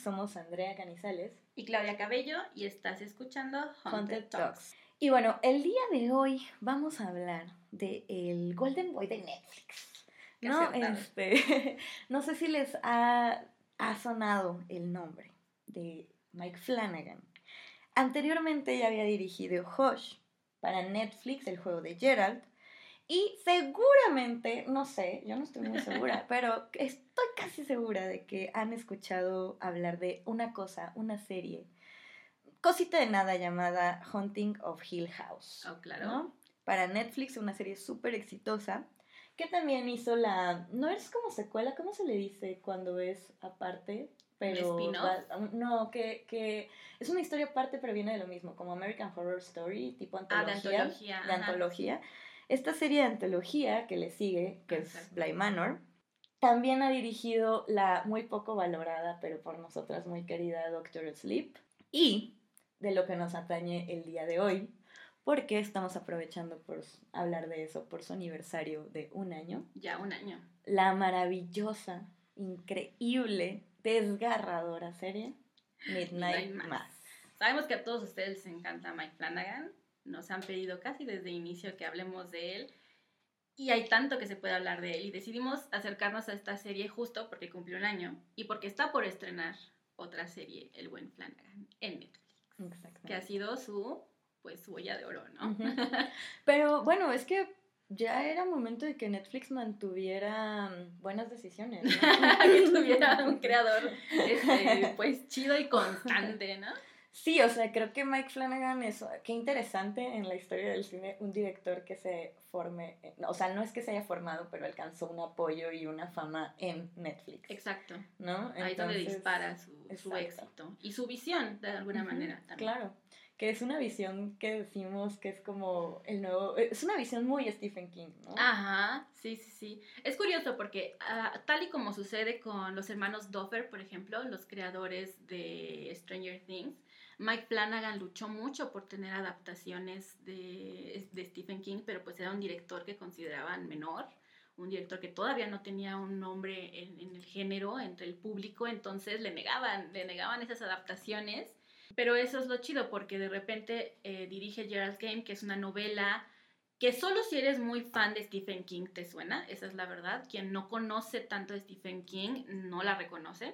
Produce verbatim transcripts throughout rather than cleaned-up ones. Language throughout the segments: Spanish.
Somos Andrea Canizales y Claudia Cabello y estás escuchando Haunted, Haunted Talks. Talks. Y bueno, el día de hoy vamos a hablar del Golden Boy de Netflix. Qué ¿No? acertado. Este, no sé si les ha, ha sonado el nombre de Mike Flanagan. Anteriormente ya había dirigido Hush para Netflix, el juego de Geralt. Y seguramente, no sé, yo no estoy muy segura, pero estoy casi segura de que han escuchado hablar de una cosa, una serie, cosita de nada llamada Haunting of Hill House. Oh, claro. ¿No? Para Netflix, una serie súper exitosa, que también hizo la... No es como secuela, ¿cómo se le dice cuando es aparte? Pero ¿Un spin-off? No, que, que es una historia aparte, pero viene de lo mismo, como American Horror Story, tipo antología. Ah, de antología. De ajá. antología. Esta serie de antología que le sigue, que Exacto. es Bly Manor, también ha dirigido la muy poco valorada, pero por nosotras muy querida Doctor Sleep. Y de lo que nos atañe el día de hoy, porque estamos aprovechando por hablar de eso, por su aniversario de un año. Ya, un año. La maravillosa, increíble, desgarradora serie Midnight, Midnight Mass. Mass. Sabemos que a todos ustedes les encanta Mike Flanagan. Nos han pedido casi desde el inicio que hablemos de él. Y hay tanto que se puede hablar de él. Y decidimos acercarnos a esta serie justo porque cumplió un año y porque está por estrenar otra serie, El Buen Flanagan, en Netflix. Exactamente. Que ha sido su, pues, su huella de oro, ¿no? Uh-huh. Pero bueno, es que ya era momento de que Netflix mantuviera buenas decisiones, ¿no? Que tuviera un creador, este, pues, chido y constante, ¿no? Sí, o sea, creo que Mike Flanagan es, qué interesante en la historia del cine, un director que se forme, o sea, no es que se haya formado, pero alcanzó un apoyo y una fama en Netflix. Exacto. ¿No? Ahí es donde dispara su, su éxito. Y su visión, de alguna uh-huh, manera, también. Claro, que es una visión que decimos que es como el nuevo, es una visión muy Stephen King, ¿no? Ajá, sí, sí, sí. Es curioso porque uh, tal y como sucede con los hermanos Duffer, por ejemplo, los creadores de Stranger Things, Mike Flanagan luchó mucho por tener adaptaciones de, de Stephen King, pero pues era un director que consideraban menor, un director que todavía no tenía un nombre en, en el género, entre el público, entonces le negaban, le negaban esas adaptaciones. Pero eso es lo chido, porque de repente eh, dirige Gerald's Game, que es una novela que solo si eres muy fan de Stephen King te suena, esa es la verdad. Quien no conoce tanto de Stephen King no la reconoce.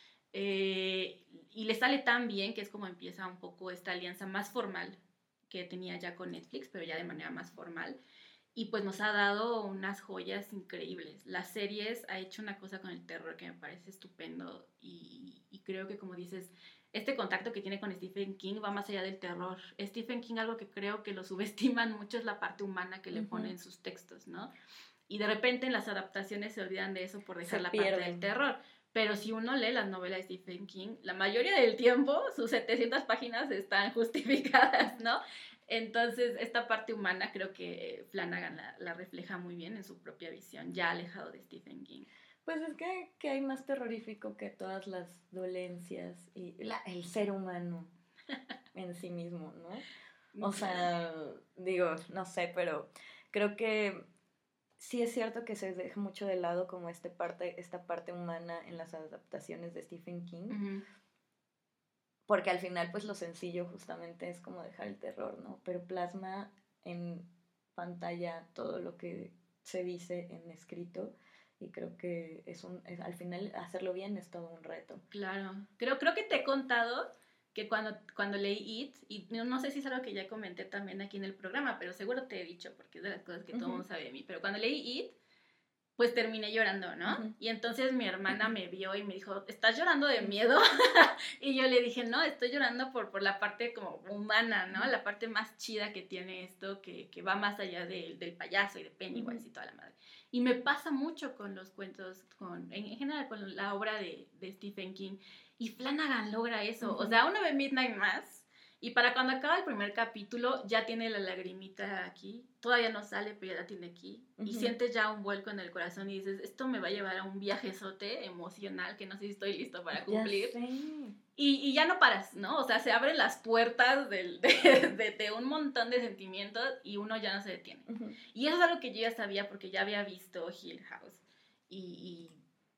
Eh, y le sale tan bien que es como empieza un poco esta alianza más formal que tenía ya con Netflix, pero ya de manera más formal. Y pues nos ha dado unas joyas increíbles. Las series ha hecho una cosa con el terror que me parece estupendo y, y creo que, como dices, este contacto que tiene con Stephen King va más allá del terror. Stephen King, algo que creo que lo subestiman mucho es la parte humana que le uh-huh. pone en sus textos, ¿no? Y de repente en las adaptaciones se olvidan de eso por dejar se la pierden. Parte del terror. Pero si uno lee las novelas de Stephen King, la mayoría del tiempo sus setecientas páginas están justificadas, ¿no? Entonces, esta parte humana creo que Flanagan la, la refleja muy bien en su propia visión, ya alejado de Stephen King. Pues es que, que hay más terrorífico que todas las dolencias y la, el ser humano en sí mismo, ¿no? O sea, digo, no sé, pero creo que sí es cierto que se deja mucho de lado como este parte, esta parte humana en las adaptaciones de Stephen King. Uh-huh. Porque al final, pues lo sencillo justamente es como dejar el terror, ¿no? Pero plasma en pantalla todo lo que se dice en escrito y creo que es un, es, al final hacerlo bien es todo un reto. Claro, creo, creo que te he contado que cuando, cuando leí It, y no, no sé si es algo que ya comenté también aquí en el programa, pero seguro te he dicho porque es de las cosas que uh-huh. todo el mundo sabe de mí, pero cuando leí It, pues terminé llorando, ¿no? Uh-huh. Y entonces mi hermana me vio y me dijo, ¿estás llorando de miedo? Y yo le dije, no, estoy llorando por, por la parte como humana, ¿no? La parte más chida que tiene esto, que, que va más allá de, del payaso y de Pennywise uh-huh. y toda la madre. Y me pasa mucho con los cuentos, con, en, en general con la obra de, de Stephen King. Y Flanagan logra eso. Uh-huh. O sea, uno ve Midnight Mass y para cuando acaba el primer capítulo ya tiene la lagrimita aquí. Todavía no sale, pero ya la tiene aquí. Uh-huh. Y sientes ya un vuelco en el corazón y dices, esto me va a llevar a un viajezote emocional que no sé si estoy listo para cumplir. Ya sé. Y, y ya no paras, ¿no? O sea, se abren las puertas del, de, de, de un montón de sentimientos y uno ya no se detiene. Uh-huh. Y eso es algo que yo ya sabía porque ya había visto Hill House. Y,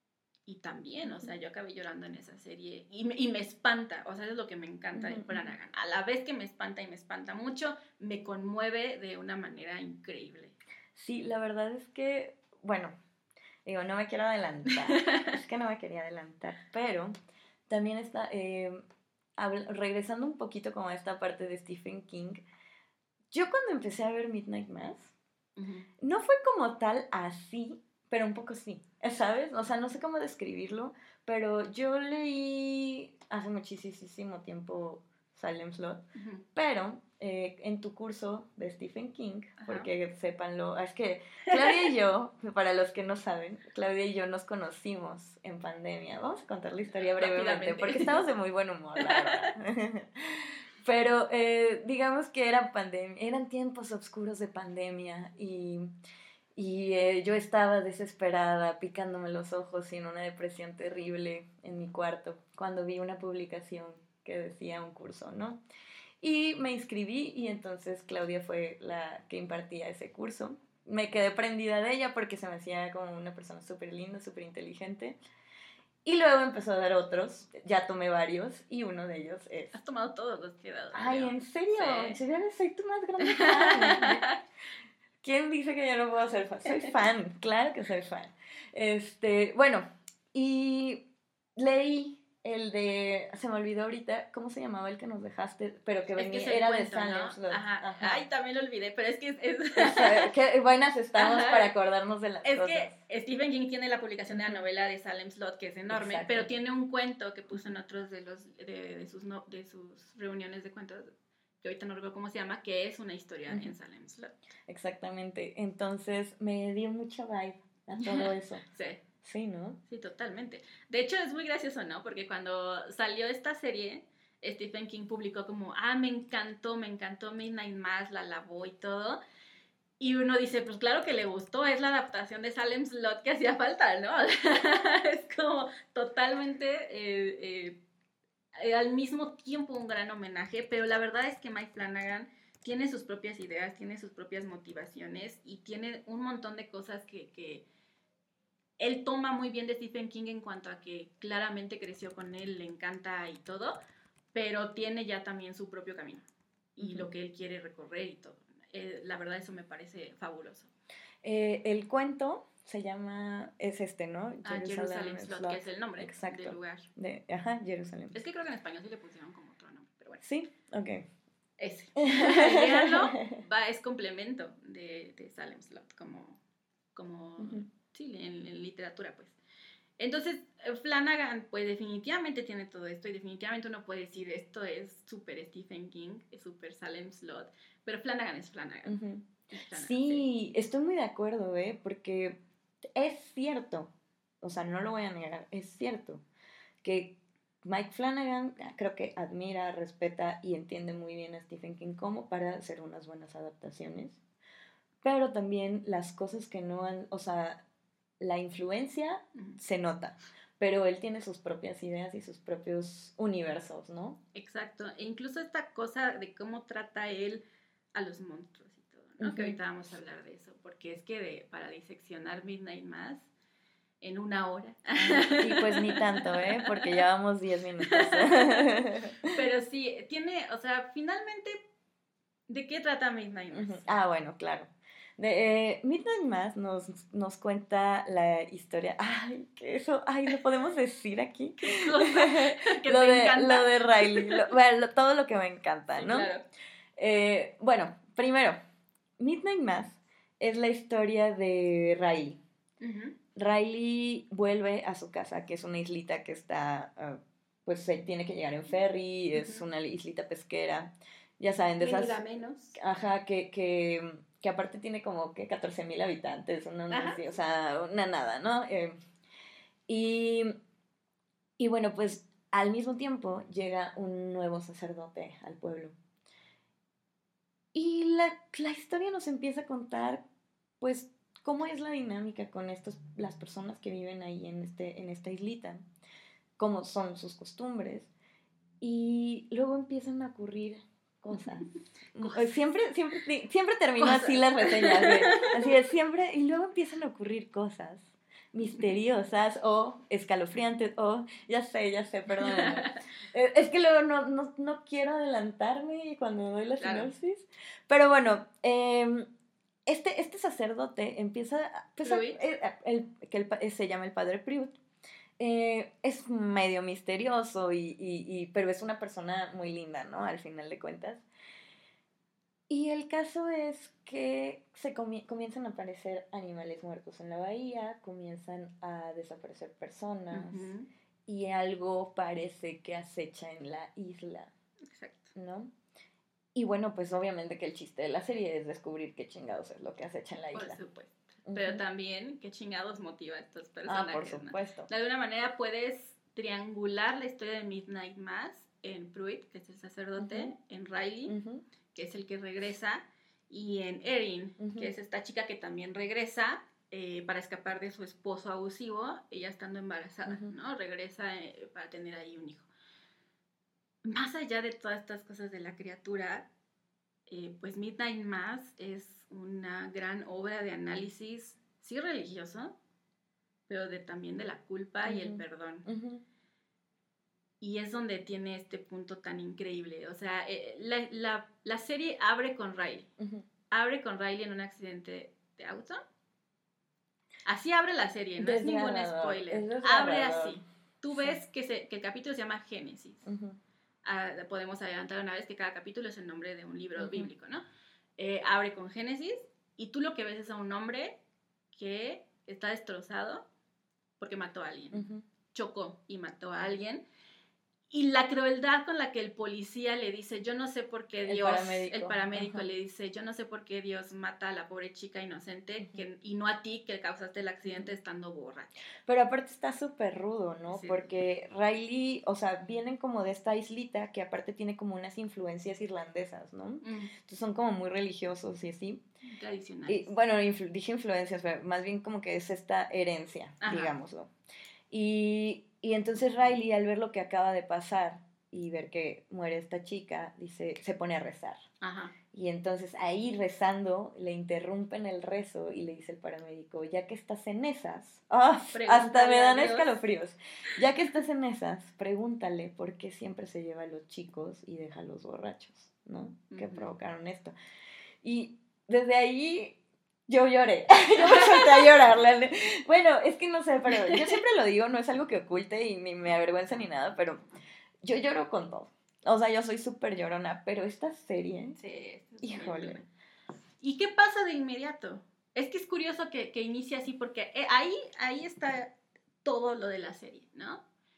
y también, o sea, yo acabé llorando en esa serie y me, y me espanta, o sea, es lo que me encanta de Flanagan. A la vez que me espanta y me espanta mucho, me conmueve de una manera increíble. Sí, la verdad es que, bueno, digo, no me quiero adelantar, es que no me quería adelantar, pero también está, eh, habl- regresando un poquito como a esta parte de Stephen King, yo cuando empecé a ver Midnight Mass, uh-huh. no fue como tal así, pero un poco sí, ¿sabes? O sea, no sé cómo describirlo, pero yo leí hace muchísimo tiempo Salem Slot, uh-huh. pero eh, en tu curso de Stephen King, uh-huh. porque sépanlo, es que Claudia y yo, para los que no saben, Claudia y yo nos conocimos en pandemia. Vamos a contar la historia brevemente, porque estamos de muy buen humor, la verdad. Pero eh, digamos que eran, pandem- eran tiempos oscuros de pandemia y, y eh, yo estaba desesperada, picándome los ojos y en una depresión terrible en mi cuarto cuando vi una publicación que decía un curso, ¿no? Y me inscribí y entonces Claudia fue la que impartía ese curso. Me quedé prendida de ella porque se me hacía como una persona súper linda, súper inteligente. Y luego empezó a dar otros, ya tomé varios, y uno de ellos es... Has tomado todos los que he dado. Ay, creo. ¿en serio? Sí. Yo soy tu más grande fan. ¿Quién dice que yo no puedo ser fan? Soy fan, claro que soy fan. Este, bueno, y leí el de... Se me olvidó ahorita, ¿cómo se llamaba el que nos dejaste? Pero que venía, es que era cuento, de Salem Slot. ¿no? Ajá. Ajá. Ay, también lo olvidé, pero es que es... es... O sea, qué buenas estamos Ajá. para acordarnos de las es cosas. Es que Stephen King tiene la publicación de la novela de Salem Slot, que es enorme, Exacto. pero tiene un cuento que puso en otros de, los, de, de, sus, no, de sus reuniones de cuentos, que ahorita no recuerdo cómo se llama, que es una historia uh-huh. en Salem Slot. Exactamente. Entonces me dio mucha vibe a todo eso. Sí. Sí, ¿no? Sí, totalmente. De hecho, es muy gracioso, ¿no? Porque cuando salió esta serie, Stephen King publicó como, ah, me encantó, me encantó Midnight Mass, la lavó y todo. Y uno dice, pues claro que le gustó, es la adaptación de Salem Slot que hacía falta, ¿no? Es como totalmente... Eh, eh, eh, al mismo tiempo un gran homenaje, pero la verdad es que Mike Flanagan tiene sus propias ideas, tiene sus propias motivaciones y tiene un montón de cosas que, que él toma muy bien de Stephen King en cuanto a que claramente creció con él, le encanta y todo, pero tiene ya también su propio camino y uh-huh. lo que él quiere recorrer y todo. Eh, la verdad eso me parece fabuloso. Eh, el cuento se llama, es este, ¿no? Ah, Jerusalem Slot, Slot, que es el nombre Exacto. del lugar. De, ajá, Jerusalem. Es que creo que en español sí le pusieron como otro nombre, pero bueno. Sí, ok. Ese. Léanlo, va, es complemento de, de Salem Slot, como, como uh-huh. sí, en, en literatura, pues. Entonces, Flanagan, pues definitivamente tiene todo esto y definitivamente uno puede decir, esto es súper Stephen King, es súper Salem Slot, pero Flanagan es Flanagan. Uh-huh. Flanagan sí, sí, estoy muy de acuerdo, ¿eh? Porque es cierto, o sea, no lo voy a negar, es cierto que Mike Flanagan creo que admira, respeta y entiende muy bien a Stephen King como para hacer unas buenas adaptaciones, pero también las cosas que no han, o sea, la influencia uh-huh. se nota, pero él tiene sus propias ideas y sus propios universos, ¿no? Exacto, e incluso esta cosa de cómo trata él a los monstruos y todo, ¿no? Uh-huh. Que ahorita vamos a hablar de eso, porque es que de, para diseccionar Midnight Mass en una hora. Y pues ni tanto, ¿eh? Porque llevamos diez minutos. Pero sí, tiene, o sea, finalmente, ¿de qué trata Midnight Mass? Uh-huh. Ah, bueno, claro. De, eh, Midnight Mass nos, nos cuenta la historia. Ay, que eso, ay, ¿lo podemos decir aquí? ¿Qué cosa? ¿Que lo, te de, encanta? lo de Riley, lo, bueno, lo, todo lo que me encanta, sí, ¿no? Claro. Eh, bueno, primero, Midnight Mass es la historia de Riley. Uh-huh. Riley vuelve a su casa, que es una islita que está, uh, pues se tiene que llegar en ferry, uh-huh. es una islita pesquera, ya saben, de esas... menos. Ajá, que, que, que aparte tiene como que catorce mil habitantes, una, una, o sea, una nada, ¿no? Eh, y, y bueno, pues al mismo tiempo llega un nuevo sacerdote al pueblo. Y la, la historia nos empieza a contar, pues, cómo es la dinámica con estos, las personas que viven ahí en, este, en esta islita, cómo son sus costumbres, y luego empiezan a ocurrir cosas. cosas. Siempre, siempre, siempre termino cosas. así las reseñas, ¿sí? Así es, siempre, y luego empiezan a ocurrir cosas misteriosas o escalofriantes o, ya sé, ya sé, perdóname. Eh, es que luego no, no, no quiero adelantarme cuando doy la Claro. sinopsis. Pero bueno, eh, este, este sacerdote empieza, a- pues, a- Pruitt. el, el- que el pa- se llama el padre Pruitt. Eh, es medio misterioso, y, y, y- pero es una persona muy linda, ¿no? Al final de cuentas. Y el caso es que se comie- comienzan a aparecer animales muertos en la bahía, comienzan a desaparecer personas, Ujú. y algo parece que acecha en la isla, Exacto. ¿no? Y bueno, pues obviamente que el chiste de la serie es descubrir qué chingados es lo que acecha en la Por isla. supuesto. Ujú. Pero también, ¿qué chingados motiva a estos Ah, personajes? por ¿no? supuesto. De alguna manera puedes triangular la historia de Midnight Mass en Pruitt, que es el sacerdote, Ujú. en Riley, Ujú. que es el que regresa, y en Erin, Ujú. que es esta chica que también regresa eh, para escapar de su esposo abusivo, ella estando embarazada, Ujú. ¿no? Regresa eh, para tener ahí un hijo. Más allá de todas estas cosas de la criatura, eh, pues Midnight Mass es una gran obra de análisis, sí religioso, pero de, también de la culpa y el Ujú. perdón. Ujú. Y es donde tiene este punto tan increíble. O sea, eh, la, la, la serie abre con Riley. Ujú. Abre con Riley en un accidente de auto. Así abre la serie, no es ningún Desgarrador, spoiler. es Abre desgarrador. así. Tú Sí. ves que, se, que el capítulo se llama Génesis. Ujú. Ah, podemos adelantar una vez que cada capítulo es el nombre de un libro Ujú. bíblico, ¿no? Eh, abre con Génesis y tú lo que ves es a un hombre que está destrozado porque mató a alguien. Ujú. Chocó y mató a alguien. Y la crueldad con la que el policía le dice, yo no sé por qué El Dios, paramédico. el paramédico Ajá. le dice, yo no sé por qué Dios mata a la pobre chica inocente Ujú. que, y no a ti que causaste el accidente estando borracha. Pero aparte está súper rudo, ¿no? Sí. Porque Riley, o sea, vienen como de esta islita que aparte tiene como unas influencias irlandesas, ¿no? Mm, Entonces son como muy religiosos y así. tradicionales. Y, bueno, influ- dije influencias, pero más bien como que es esta herencia, Ajá. digámoslo. Y, y entonces Riley, al ver lo que acaba de pasar y ver que muere esta chica, dice, se pone a rezar. Ajá. Y entonces ahí rezando, le interrumpen el rezo y le dice el paramédico, ya que estás en esas, ¡ah! Hasta Pregúntale me a dan Dios. escalofríos, ya que estás en esas, pregúntale por qué siempre se lleva a los chicos y deja a los borrachos, ¿no? Que Ujú. provocaron esto. Y desde ahí yo lloré, yo me solté a llorar. la ne- Bueno, es que no sé, pero yo siempre lo digo, no es algo que oculte y ni me avergüenza ni nada, pero yo lloro con todo. O sea, yo soy súper llorona, pero esta serie, Sí, esto es híjole. muy duro. ¿Y qué pasa de inmediato? Es que es curioso que, que inicie así porque eh, ahí, ahí está todo lo de la serie, ¿no?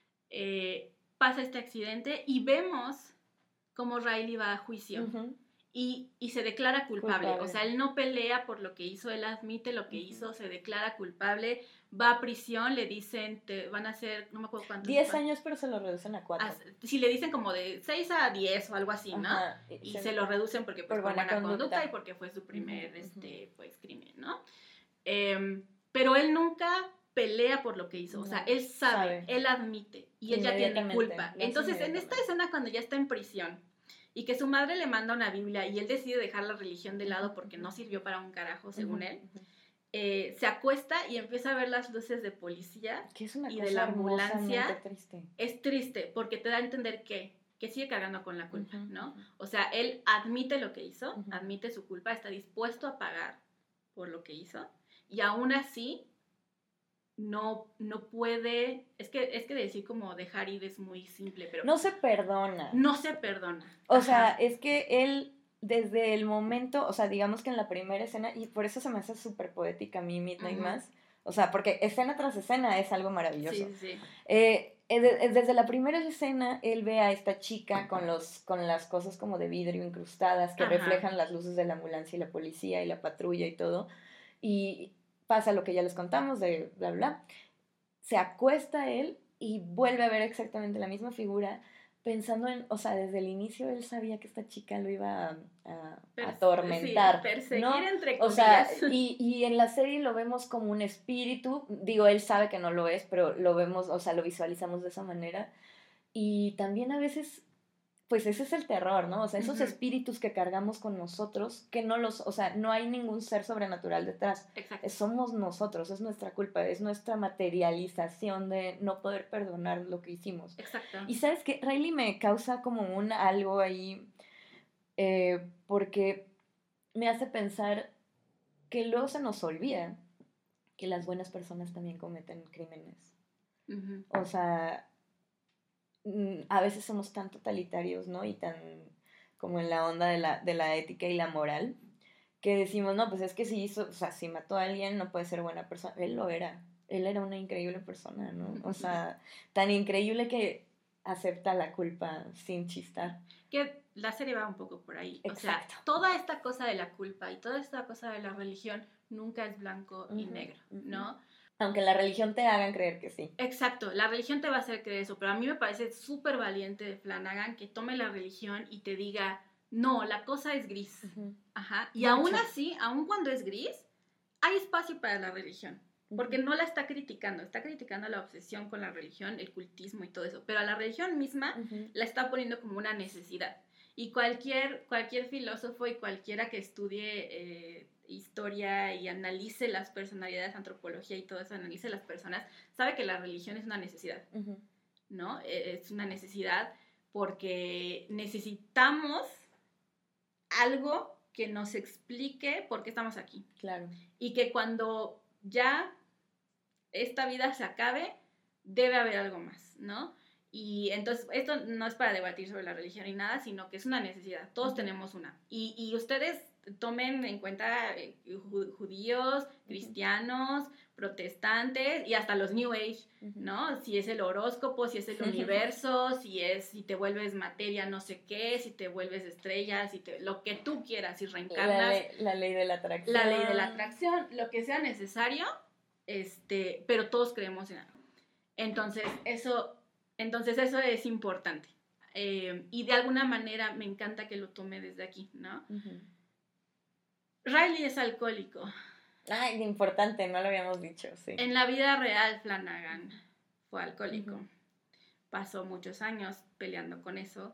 Eh, pasa este accidente y vemos cómo Riley va a juicio. Ujú. Y, y se declara culpable. Culpable. O sea, él no pelea por lo que hizo, él admite lo que Ujú. hizo, se declara culpable, va a prisión, le dicen, te van a hacer, no me acuerdo cuántos. Diez cuántos- años, pero se lo reducen a cuatro. as- si le dicen como de seis a diez o algo así, ¿no? Ajá. Y se, lo reducen porque pues, por por, buena buena conducta. conducta. y porque fue su primer Ujú, ujú. este, pues, crimen, ¿no? Em, pero él nunca pelea por lo que hizo, o sea, No, él sabe, sabe. él admite y él ya tiene Inmediatamente, culpa. lo hace Entonces, en esta inmediatamente. escena cuando ya está en prisión y que su madre le manda una Biblia y él decide dejar la religión de lado porque no sirvió para un carajo, según Ujú, él, ujú. eh, se acuesta y empieza a ver las luces de policía. Que es una y cosa de la ambulancia. hermosamente triste. Es triste porque te da a entender que, que sigue cargando con la culpa, Ujú, ¿no? ujú. O sea, él admite lo que hizo, Ujú. admite su culpa, está dispuesto a pagar por lo que hizo y aún así no, no puede, es que, es que decir como dejar ir es muy simple, pero No se perdona. no se perdona. O sea, Ajá. es que él, desde el momento, o sea, digamos que en la primera escena, y por eso se me hace súper poética a mí Midnight Ujú. Mass, o sea, porque escena tras escena es algo maravilloso. Sí, sí, sí. Eh, eh, de- desde la primera escena, él ve a esta chica con, los, con las cosas como de vidrio incrustadas que Ajá. reflejan las luces de la ambulancia y la policía y la patrulla y todo, y pasa lo que ya les contamos de bla, bla, bla. Se acuesta él y vuelve a ver exactamente la misma figura, pensando en, o sea, desde el inicio él sabía que esta chica lo iba a, a Perse- atormentar, sí, perseguir ¿no? entre O sea, comillas. y, y en la serie lo vemos como un espíritu, digo, él sabe que no lo es, pero lo vemos, o sea, lo visualizamos de esa manera, y también a veces pues ese es el terror, ¿no? O sea, esos Ujú. espíritus que cargamos con nosotros, que no los, o sea, no hay ningún ser sobrenatural detrás. Exacto. Es- Somos nosotros, es nuestra culpa, es nuestra materialización de no poder perdonar lo que hicimos. Exacto. Y sabes que Riley me causa como un algo ahí, eh, porque me hace pensar que luego se nos olvida que las buenas personas también cometen crímenes. Ujú. O sea, mm, a veces somos tan totalitarios, ¿no? Y tan como en la onda de la, de la ética y la moral, que decimos, no, pues es que si hizo, o sea, si mató a alguien no puede ser buena persona. Él lo era, él era una increíble persona, ¿no? O sea, tan increíble que acepta la culpa sin chistar. Que la serie va un poco por ahí. Exacto. O sea, toda esta cosa de la culpa y toda esta cosa de la religión nunca es blanco y Ujú, negro, ujú. ¿no? Aunque la religión te hagan creer que sí. Exacto, la religión te va a hacer creer eso, pero a mí me parece súper valiente de Flanagan que tome la religión y te diga, no, la cosa es gris. Ujú. Ajá. Y Mucho. aún así, aún cuando es gris, hay espacio para la religión. Porque no la está criticando, está criticando la obsesión con la religión, el cultismo y todo eso, pero a la religión misma Ujú. la está poniendo como una necesidad. Y cualquier, cualquier filósofo y cualquiera que estudie eh, historia y analice las personalidades, antropología y todo eso, analice las personas, sabe que la religión es una necesidad, Ujú. ¿no? Es una necesidad porque necesitamos algo que nos explique por qué estamos aquí. Claro. Y que cuando ya esta vida se acabe, debe haber algo más, ¿no? Y entonces, esto no es para debatir sobre la religión ni nada, sino que es una necesidad. Todos Ujú. tenemos una. Y, y ustedes tomen en cuenta eh, ju- judíos, cristianos, protestantes y hasta los New Age, Ujú. ¿no? Si es el horóscopo, si es el universo, si es si te vuelves materia no sé qué, si te vuelves estrella, si te, lo que tú quieras, si La, reencarnas, ley, la ley de la atracción. la ley de la atracción, lo que sea necesario, este, pero todos creemos en algo. Entonces, eso, entonces eso es importante. Eh, y de alguna manera me encanta que lo tome desde aquí, ¿no? Ujú. Riley es alcohólico. Ay, importante, no lo habíamos dicho, sí. En la vida real, Flanagan fue alcohólico. Ujú. Pasó muchos años peleando con eso.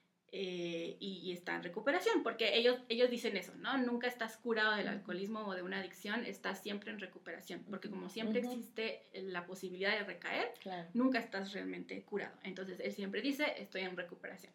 Eh, y, y está en recuperación, porque ellos, ellos dicen eso, ¿no? Nunca estás curado del alcoholismo o de una adicción, estás siempre en recuperación, porque como siempre Ujú. existe la posibilidad de recaer, Claro. nunca estás realmente curado. Entonces, él siempre dice, estoy en recuperación.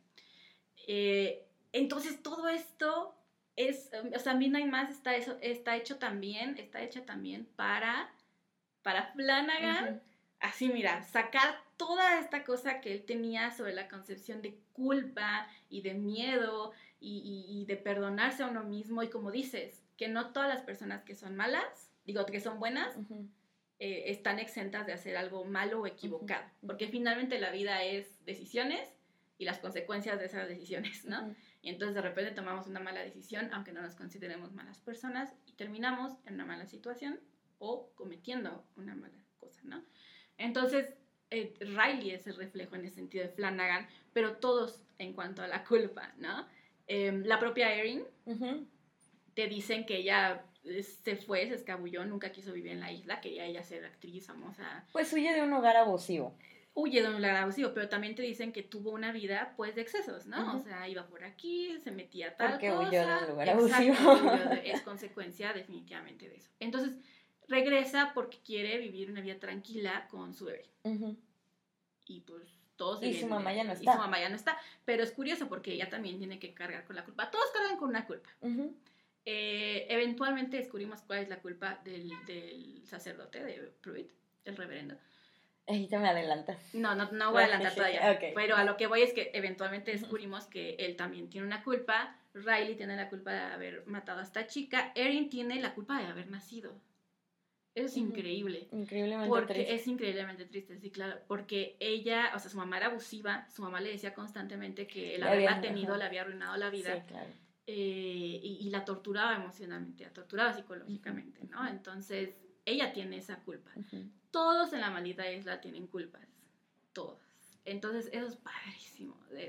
Eh, entonces, todo esto es, o sea, Midnight Mass está, eso, está hecho también, está hecha también para, para Flanagan, Ujú. así mira, sacar toda esta cosa que él tenía sobre la concepción de culpa y de miedo y, y, y de perdonarse a uno mismo y como dices, que no todas las personas que son malas, digo que son buenas, Ujú. eh, están exentas de hacer algo malo o equivocado, Ujú. porque finalmente la vida es decisiones y las consecuencias de esas decisiones, ¿no? Ujú. Y entonces de repente tomamos una mala decisión, aunque no nos consideremos malas personas, y terminamos en una mala situación o cometiendo una mala cosa, ¿no? Entonces, eh, Riley es el reflejo en ese sentido de Flanagan, pero todos en cuanto a la culpa, ¿no? Eh, la propia Erin Ujú. te dicen que ella eh, se fue, se escabulló, nunca quiso vivir en la isla, quería ella ser actriz famosa. Pues huye de un hogar abusivo. Huye de un lugar abusivo, pero también te dicen que tuvo una vida, pues, de excesos, ¿no? Ujú. O sea, iba por aquí, se metía a tal Porque cosa. huyó de un lugar Exacto, abusivo. huyó de- es consecuencia definitivamente de eso. Entonces, regresa porque quiere vivir una vida tranquila con su bebé. Ujú. Y pues todos se Y su vienen- mamá ya no Y está. su mamá ya no está. Pero es curioso porque ella también tiene que cargar con la culpa. Todos cargan con una culpa. Ujú. Eh, eventualmente descubrimos cuál es la culpa del, del sacerdote, de Pruitt, el reverendo. Ahí te me adelantas. No, no, no voy a adelantar todavía. Ok. Pero a lo que voy es que eventualmente descubrimos que él también tiene una culpa. Riley tiene la culpa de haber matado a esta chica. Erin tiene la culpa de haber nacido. Eso es Ujú. increíble. Increíblemente Porque triste. es increíblemente triste, sí, claro. Porque ella, o sea, su mamá era abusiva. Su mamá le decía constantemente que el Le haberla había- tenido ajá. le había arruinado la vida. Sí, claro. eh, y, y la torturaba emocionalmente, la torturaba psicológicamente, Ujú, ¿no? ujú. Entonces, ella tiene esa culpa. Ujú. Todos en la maldita isla tienen culpas, todos. Entonces, eso es padrísimo de,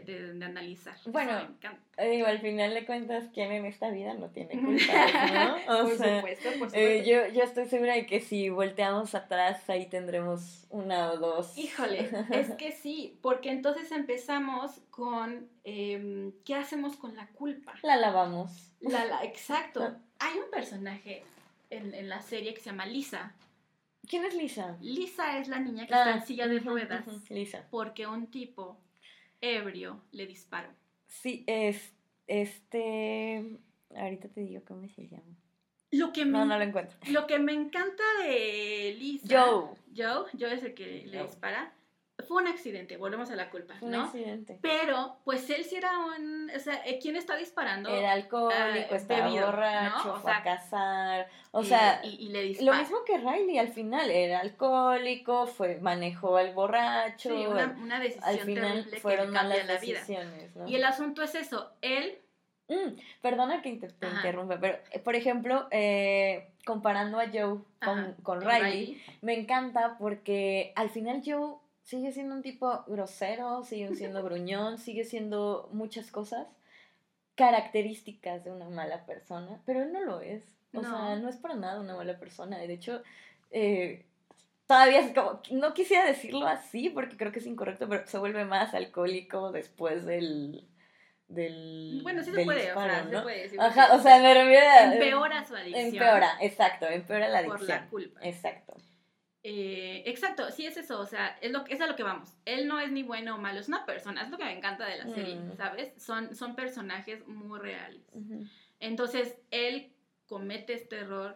de, de analizar. Bueno, Eso me encanta. Digo, al final de cuentas, ¿quién en esta vida no tiene culpas, no? O por sea, supuesto, por supuesto. Eh, yo, yo estoy segura de que si volteamos atrás, ahí tendremos una o dos. Híjole, es que sí, porque entonces empezamos con eh, ¿qué hacemos con la culpa? La lavamos. La, la, exacto. Hay un personaje en, en la serie que se llama Lisa. ¿Quién es Lisa? Lisa es la niña que ah, está en silla de uh-huh, ruedas uh-huh, Lisa. porque un tipo ebrio le disparó. Sí, es este... Ahorita te digo cómo se llama. Lo que no, me, no lo encuentro. Lo que me encanta de Lisa... Joe. Joe, Joe es el que le Joe. dispara. Fue un accidente, volvemos a la culpa, Fue un ¿no? accidente. Pero, pues él sí era un... O sea, ¿quién está disparando? Era alcohólico, uh, estaba bebido, borracho, ¿no? O fue sea, a cazar. O y, sea, y, y le dispara. lo mismo que Riley al final. Era alcohólico, fue manejó al borracho. Sí, una, una decisión al final terrible fueron que le cambia malas la vida. decisiones, ¿no? Y el asunto es eso, él... Mm, perdona que te, te interrumpa, pero eh, por ejemplo, eh, comparando a Joe con, Ajá, con, con Riley, Riley, me encanta porque al final Joe sigue siendo un tipo grosero, sigue siendo gruñón, sigue siendo muchas cosas características de una mala persona, pero él no lo es. O no. sea, no es para nada una mala persona. De hecho, eh, todavía es como, no quisiera decirlo así porque creo que es incorrecto, pero se vuelve más alcohólico después del... Del, bueno, sí se del puede, disparo, o sea, ¿no? se puede decir. Ajá, o sea, me refiero a... Empeora su adicción. Empeora, exacto, empeora la adicción. Por la culpa. Exacto. Eh, exacto, sí es eso, o sea, es, lo, es a lo que vamos. Él no es ni bueno o malo, es una persona, es lo que me encanta de la serie, Mm. ¿sabes? Son, son personajes muy reales. Uh-huh. Entonces, él comete este error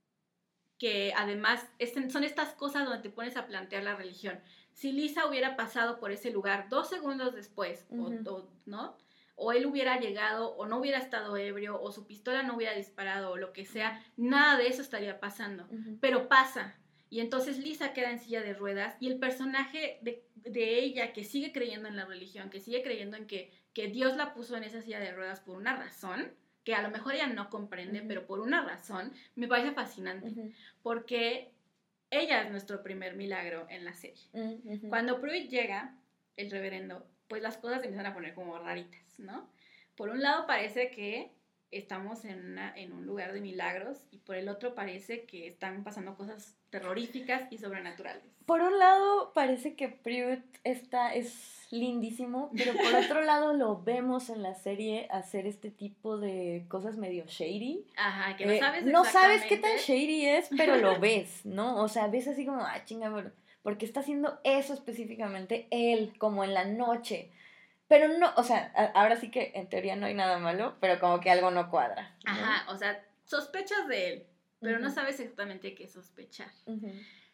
que además es, son estas cosas donde te pones a plantear la religión. Si Lisa hubiera pasado por ese lugar dos segundos después, uh-huh. o, o, ¿no? O él hubiera llegado, o no hubiera estado ebrio, o su pistola no hubiera disparado, o lo que sea, nada de eso estaría pasando. Uh-huh. Pero pasa. Y entonces Lisa queda en silla de ruedas, y el personaje de, de ella, que sigue creyendo en la religión, que sigue creyendo en que, que Dios la puso en esa silla de ruedas por una razón, que a lo mejor ella no comprende, uh-huh. pero por una razón, me parece fascinante. Uh-huh. Porque ella es nuestro primer milagro en la serie. Uh-huh. Cuando Pruitt llega, el reverendo, pues las cosas se empiezan a poner como raritas, ¿no? Por un lado parece que estamos en, una, en un lugar de milagros, y por el otro parece que están pasando cosas terroríficas y sobrenaturales. Por un lado parece que Pruitt está, es lindísimo, pero por otro lado lo vemos en la serie hacer este tipo de cosas medio shady. Ajá, que no eh, sabes No sabes qué tan shady es, pero lo ves, ¿no? O sea, ves así como, ah, chinga, porque está haciendo eso específicamente él, como en la noche. Pero no, o sea, ahora sí que en teoría no hay nada malo, pero como que algo no cuadra, ¿no? Ajá, o sea, sospechas de él, pero uh-huh. no sabes exactamente qué sospechar. Uh-huh.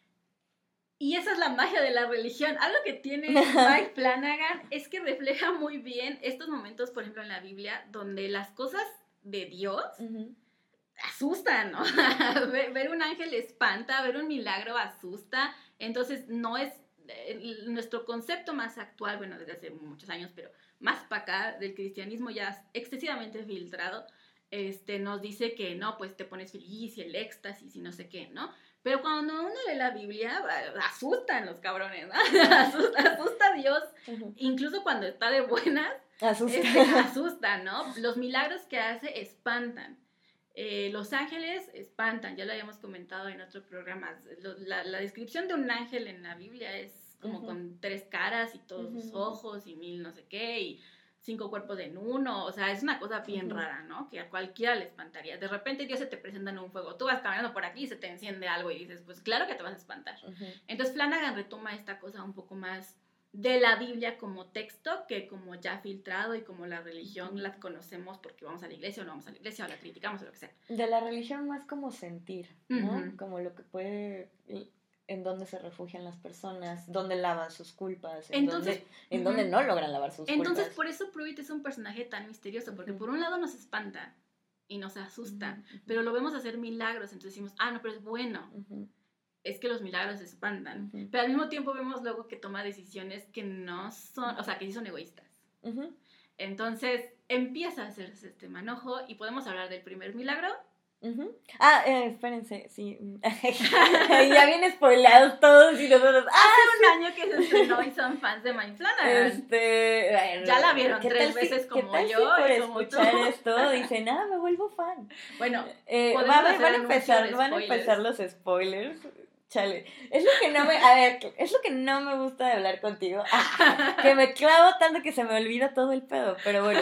Y esa es la magia de la religión. Algo que tiene Mike Flanagan es que refleja muy bien estos momentos, por ejemplo, en la Biblia, donde las cosas de Dios uh-huh. asustan, ¿no? ver, ver un ángel espanta, ver un milagro asusta. Entonces, no es eh, nuestro concepto más actual, bueno, desde hace muchos años, pero más para acá, del cristianismo ya excesivamente filtrado, este, nos dice que no, pues te pones feliz y el éxtasis y no sé qué, ¿no? Pero cuando uno lee la Biblia, asustan los cabrones, ¿no? asusta, asusta a Dios, uh-huh. incluso cuando está de buenas, asusta, este, asusta, ¿no? Los milagros que hace espantan. Eh, los ángeles espantan, ya lo habíamos comentado en otro programa. La, la descripción de un ángel en la Biblia es como uh-huh. con tres caras y todos uh-huh. sus ojos y mil no sé qué, y cinco cuerpos en uno, o sea, es una cosa bien uh-huh. rara, ¿no? Que a cualquiera le espantaría. De repente Dios se te presenta en un fuego, tú vas caminando por aquí y se te enciende algo y dices, pues claro que te vas a espantar. Uh-huh. Entonces Flanagan retoma esta cosa un poco más de la Biblia como texto que como ya filtrado y como la religión uh-huh. la conocemos porque vamos a la iglesia o no vamos a la iglesia o la criticamos o lo que sea. De la religión más como sentir, ¿no? Uh-huh. Como lo que puede... en donde se refugian las personas, donde lavan sus culpas, en, entonces, donde, en uh-huh. donde no logran lavar sus entonces, culpas. Entonces, por eso Pruitt es un personaje tan misterioso, porque uh-huh. por un lado nos espanta y nos asusta, uh-huh. pero lo vemos hacer milagros, entonces decimos, ah, no, pero es bueno. Uh-huh. Es que los milagros espantan. Uh-huh. Pero al mismo tiempo vemos luego que toma decisiones que no son, o sea, que sí son egoístas. Uh-huh. Entonces, empieza a hacerse este manojo y podemos hablar del primer milagro Uh-huh. Ah, eh, espérense, sí. Ya bien spoilados todos y nosotros. Hace ah, un sí. año que se estrenó y son fans de Mike Flanagan. Este, bueno, ya la vieron tres veces si, como ¿qué tal yo. Si por y escuchar como esto dicen, ah, me vuelvo fan. Bueno, eh, van, van, a empezar, van a empezar los spoilers. Chale, es lo que no me, a ver, es lo que no me gusta de hablar contigo, ah, que me clavo tanto que se me olvida todo el pedo, pero bueno,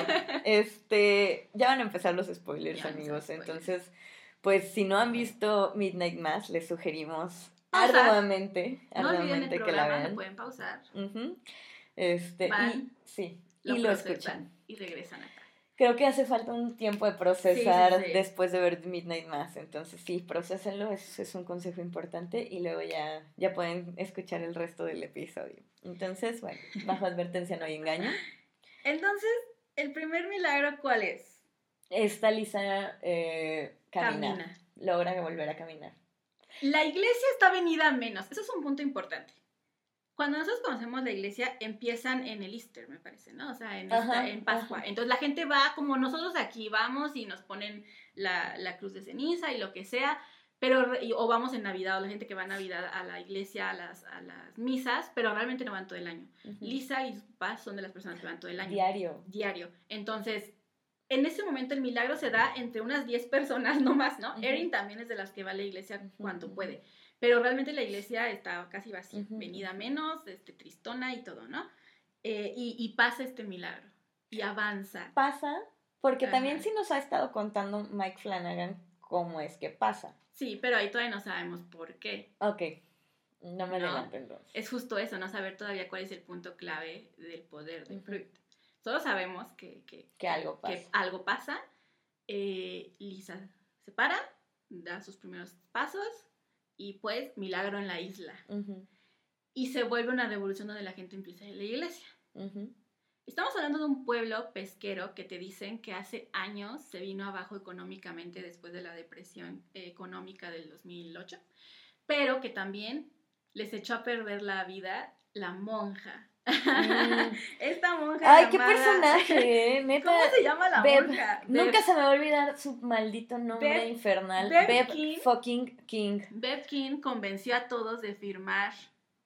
este, ya van a empezar los spoilers, ya amigos, spoilers. Entonces, pues si no han visto Midnight Mass, les sugerimos Pausar. arduamente, no arduamente el que la vean. Lo pueden pausar. Uh-huh. Este, van, y, sí, lo y lo escuchan. Y regresan acá. Creo que hace falta un tiempo de procesar sí, sí, sí. después de ver Midnight Mass. Entonces, sí, procesenlo, es, es un consejo importante. Y luego ya, ya pueden escuchar el resto del episodio. Entonces, bueno, bajo advertencia no hay engaño. Entonces, ¿el primer milagro cuál es? Esta Lisa eh, camina, camina. Logra volver a caminar. La iglesia está venida menos. Eso es un punto importante. Cuando nosotros conocemos la iglesia, empiezan en el Easter, me parece, ¿no? O sea, en, ajá, esta, en Pascua. Ajá. Entonces la gente va, como nosotros aquí vamos y nos ponen la, la cruz de ceniza y lo que sea, pero, o vamos en Navidad, o la gente que va a Navidad a la iglesia, a las, a las misas, pero realmente no van todo el año. Uh-huh. Lisa y sus papás son de las personas que van todo el año. Diario. Diario. Entonces, en ese momento el milagro se da entre unas diez personas nomás, ¿no? Uh-huh. Erin también es de las que va a la iglesia uh-huh. cuando puede. Pero realmente la iglesia está casi vacía, uh-huh. venida menos, este, tristona y todo, ¿no? Eh, y, y pasa este milagro, y avanza. Pasa, porque ajá. También sí nos ha estado contando Mike Flanagan cómo es que pasa. Sí, pero ahí todavía no sabemos por qué. Ok, no me adelanto entonces. Es justo eso, no saber todavía cuál es el punto clave del poder de uh-huh. Pruitt. Solo sabemos que, que, que algo pasa. Que algo pasa. Eh, Lisa se para, da sus primeros pasos, y pues, milagro en la isla. Uh-huh. Y se vuelve una revolución donde la gente empieza a ir a la iglesia. Uh-huh. Estamos hablando de un pueblo pesquero que te dicen que hace años se vino abajo económicamente después de la depresión eh, económica del dos mil ocho, pero que también les echó a perder la vida la monja. Mm. Esta monja Ay, llamada... qué personaje, ¿eh? Neta. ¿Cómo se llama la Beb. monja? Nunca Beb. se me va a olvidar su maldito nombre Beb. infernal. Beb, Beb King. fucking King. Beb King convenció a todos de firmar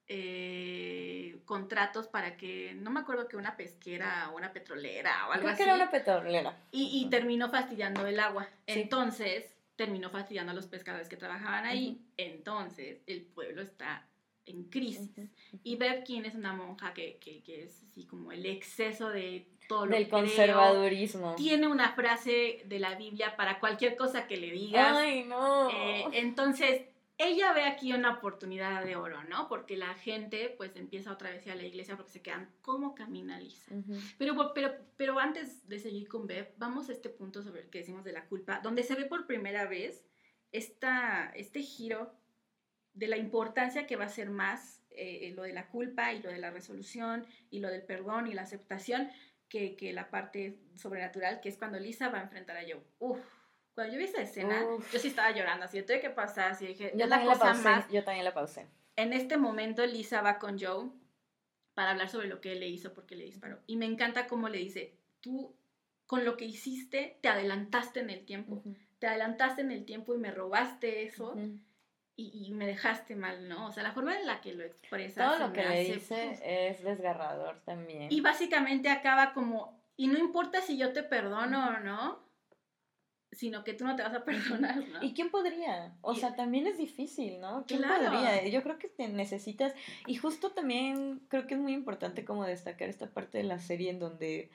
eh, contratos para que, no me acuerdo que una pesquera o una petrolera o algo Creo así. que era una petrolera. Y, y terminó fastidiando el agua. Sí. Entonces, terminó fastidiando a los pescadores que trabajaban ahí. Uh-huh. Entonces, el pueblo está en crisis. Uh-huh. Y Beb King es una monja que, que, que es así como el exceso de todo lo del que conservadurismo. Creo. Tiene una frase de la Biblia para cualquier cosa que le digas. Ay, no. Eh, entonces, ella ve aquí una oportunidad de oro, ¿no? Porque la gente, pues, empieza otra vez a ir a la iglesia porque se quedan, ¿cómo camina Lisa? Uh-huh. Pero, pero, pero antes de seguir con Beb, vamos a este punto sobre el que decimos de la culpa, donde se ve por primera vez esta, este giro de la importancia que va a ser más eh, lo de la culpa y lo de la resolución y lo del perdón y la aceptación que, que la parte sobrenatural, que es cuando Lisa va a enfrentar a Joe. Uf, cuando yo vi esa escena, Uf. yo sí estaba llorando, así, tuve que pasar, así dije, yo es la cosa la pausé, más... Yo también la pausé. En este momento Lisa va con Joe para hablar sobre lo que él le hizo porque le disparó. Y me encanta cómo le dice, tú con lo que hiciste te adelantaste en el tiempo, uh-huh. te adelantaste en el tiempo y me robaste eso. Uh-huh. Y, y me dejaste mal, ¿no? O sea, la forma en la que lo expresa... Todo lo que le dice pues, es desgarrador también. Y básicamente acaba como, y no importa si yo te perdono o no, sino que tú no te vas a perdonar, ¿no? ¿Y quién podría? O sea, también es difícil, ¿no? ¿Quién claro. podría? Yo creo que te necesitas... Y justo también creo que es muy importante como destacar esta parte de la serie en donde...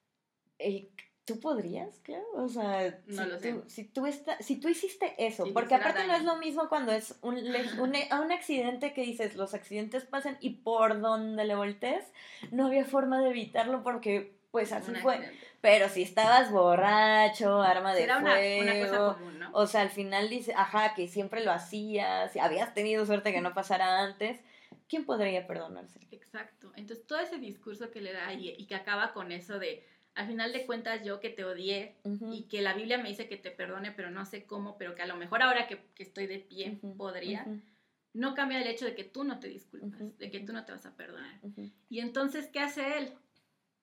el ¿Tú podrías, claro? O sea, no si, lo sé. tú, si, tú está, si tú hiciste eso, si porque aparte daño. No es lo mismo cuando es un, un, un accidente que dices, los accidentes pasan y por donde le voltees, no había forma de evitarlo porque, pues así un fue. Accidente. Pero si estabas borracho, arma de Era fuego, una, una cosa común, ¿no? O sea, al final dice, ajá, que siempre lo hacías, habías tenido suerte que no pasara antes, ¿quién podría perdonarse? Exacto. Entonces, todo ese discurso que le da y, y que acaba con eso de... Al final de cuentas, yo que te odié uh-huh. y que la Biblia me dice que te perdone, pero no sé cómo, pero que a lo mejor ahora que, que estoy de pie uh-huh. podría, uh-huh. no cambia el hecho de que tú no te disculpas, uh-huh. de que tú no te vas a perdonar. Uh-huh. Y entonces, ¿qué hace él?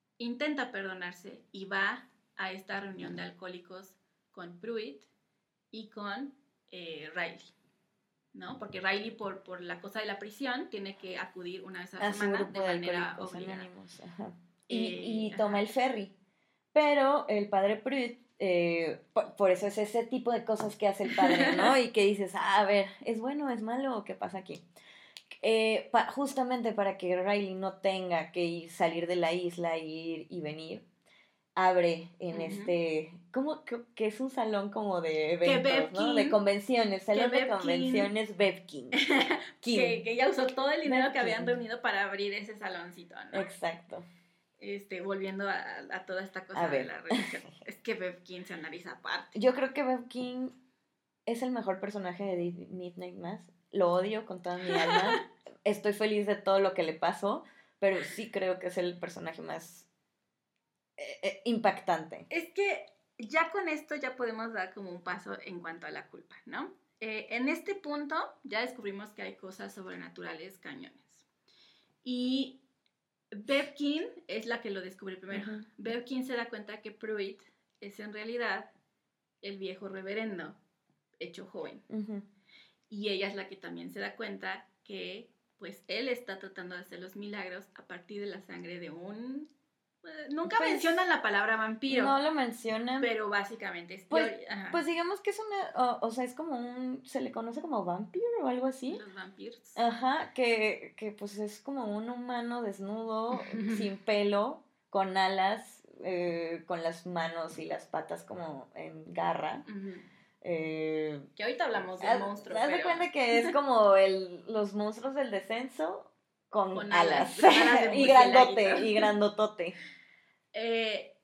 Intenta perdonarse y va a esta reunión de alcohólicos con Pruitt y con eh, Riley, ¿no? Porque Riley, por, por la cosa de la prisión, tiene que acudir una vez a la A su semana grupo de de manera alcohólicos obligada. anónimos. Ajá. Y, Eh, y ajá. toma el ferry. Pero el padre Pruitt, eh, por, por eso es ese tipo de cosas que hace el padre, ¿no? Y que dices, ah, a ver, ¿es bueno, es malo o qué pasa aquí? Eh, pa, justamente para que Riley no tenga que ir, salir de la isla, ir y venir, abre en Ujú. este, ¿cómo? Que, que es un salón como de Que eventos, ¿no? De Bebkin, convenciones, salón de Bebkin- convenciones Bebkin. que, que ella usó todo el dinero que habían Bebkin. reunido para abrir ese saloncito, ¿no? Exacto. Este, volviendo a, a toda esta cosa A de ver. la religión. Es que Bebkin se analiza aparte. Yo creo que Bebkin es el mejor personaje de Midnight Mass. Lo odio con toda mi alma. Estoy feliz de todo lo que le pasó, pero sí creo que es el personaje más eh, eh, impactante. Es que ya con esto ya podemos dar como un paso en cuanto a la culpa, ¿no? Eh, en este punto ya descubrimos que hay cosas sobrenaturales cañones. Y Bebkin es la que lo descubre primero. Uh-huh. Bebkin se da cuenta que Pruitt es en realidad el viejo reverendo hecho joven. Uh-huh. Y ella es la que también se da cuenta que pues él está tratando de hacer los milagros a partir de la sangre de un... Eh, nunca pues, mencionan la palabra vampiro. No lo mencionan. Pero básicamente es... Pues, Ajá. pues digamos que es una... O, o sea, es como un... Se le conoce como vampiro o algo así. Los vampiros. Ajá, que, que pues es como un humano desnudo, sin pelo, con alas, eh, con las manos y las patas como en garra. Uh-huh. Eh, que ahorita hablamos del haz, monstruo. Haz de pero... cuenta que es como el, los monstruos del descenso con, con alas. alas, alas de y grandote, y grandotote. Eh,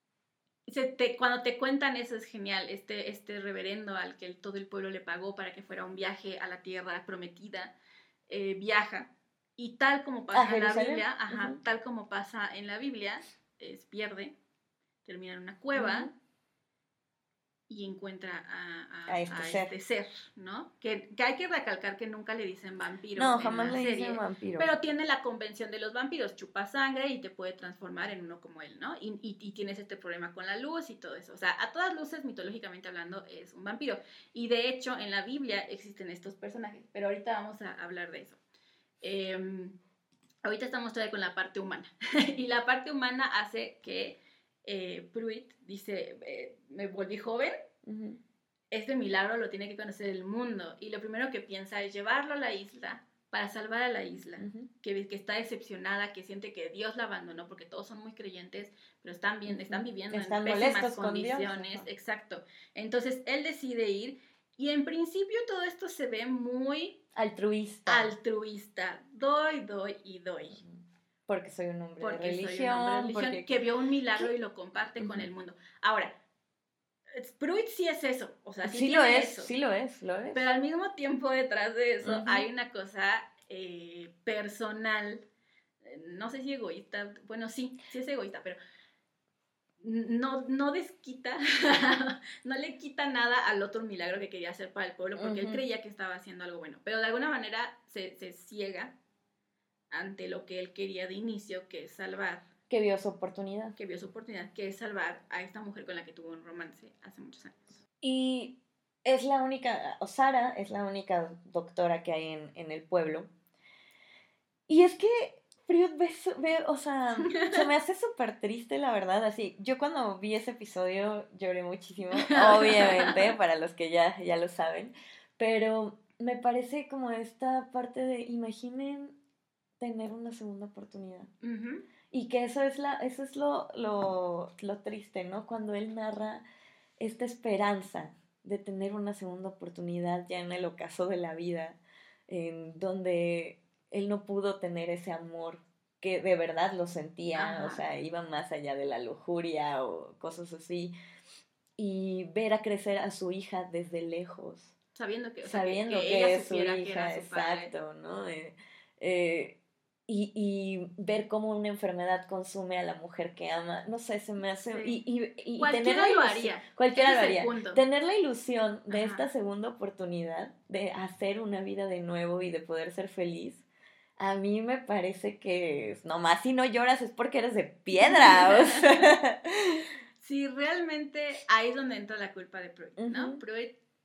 se te, cuando te cuentan eso es genial. Este, este reverendo al que el, todo el pueblo le pagó para que fuera un viaje a la tierra prometida, eh, viaja. Y tal como pasa en la Biblia, ajá, uh-huh. tal como pasa en la Biblia, es, pierde, termina en una cueva. Uh-huh. Y encuentra a, a, a, este, a ser. este ser, ¿no? Que, que hay que recalcar que nunca le dicen vampiro no, en jamás la le serie, dicen vampiro. Pero tiene la convención de los vampiros, chupa sangre y te puede transformar en uno como él, ¿no? Y, y, y tienes este problema con la luz y todo eso. O sea, a todas luces, mitológicamente hablando, es un vampiro. Y de hecho, en la Biblia existen estos personajes, pero ahorita vamos a hablar de eso. Eh, ahorita estamos todavía con la parte humana. Y la parte humana hace que eh, Pruitt dice, eh, me volví joven, uh-huh. Este milagro lo tiene que conocer el mundo. Y lo primero que piensa es llevarlo a la isla para salvar a la isla. Uh-huh. Que, que está decepcionada, que siente que Dios la abandonó, porque todos son muy creyentes, pero están, bien, uh-huh. están viviendo están en pésimas condiciones. Uh-huh. Exacto. Entonces él decide ir. Y en principio todo esto se ve muy... altruista. Altruista. Doy, doy y doy. Uh-huh. Porque soy un hombre porque de religión. Soy un hombre de religión porque... que vio un milagro ¿Qué? Y lo comparte uh-huh. con el mundo. Ahora... Pruitt sí es eso, o sea, sí, sí lo es, eso. sí lo es, lo es. Pero al mismo tiempo detrás de eso uh-huh. hay una cosa eh, personal, no sé si egoísta, bueno sí, sí es egoísta, pero no, no desquita, no le quita nada al otro milagro que quería hacer para el pueblo, porque uh-huh. él creía que estaba haciendo algo bueno, pero de alguna manera se, se ciega ante lo que él quería de inicio, que es salvar. Que vio su oportunidad. Que vio su oportunidad, que es salvar a esta mujer con la que tuvo un romance hace muchos años. Y es la única, o Sara es la única doctora que hay en, en el pueblo. Y es que Pruitt ve, ve, o sea, se me hace súper triste, la verdad. Así, yo cuando vi ese episodio lloré muchísimo, obviamente, para los que ya, ya lo saben. Pero me parece como esta parte de, imaginen tener una segunda oportunidad. Uh-huh. Y que eso es, la, eso es lo, lo, lo triste, ¿no? Cuando él narra esta esperanza de tener una segunda oportunidad ya en el ocaso de la vida, en donde él no pudo tener ese amor que de verdad lo sentía, Ajá. o sea, iba más allá de la lujuria o cosas así, y ver a crecer a su hija desde lejos. Sabiendo que, o sea, sabiendo que, que, que ella es su hija, que era su exacto, padre. ¿no? Eh, eh, Y, y ver cómo una enfermedad consume a la mujer que ama, no sé, se me hace... Sí. Y, y, y cualquiera tener la lo ilusión, haría. Cualquiera lo Ese haría. punto. Tener la ilusión de Ajá. esta segunda oportunidad, de hacer una vida de nuevo y de poder ser feliz, a mí me parece que nomás si no lloras es porque eres de piedra. O sea. Sí, realmente ahí es donde entra la culpa de Pruitt, ¿no? Uh-huh. Pruitt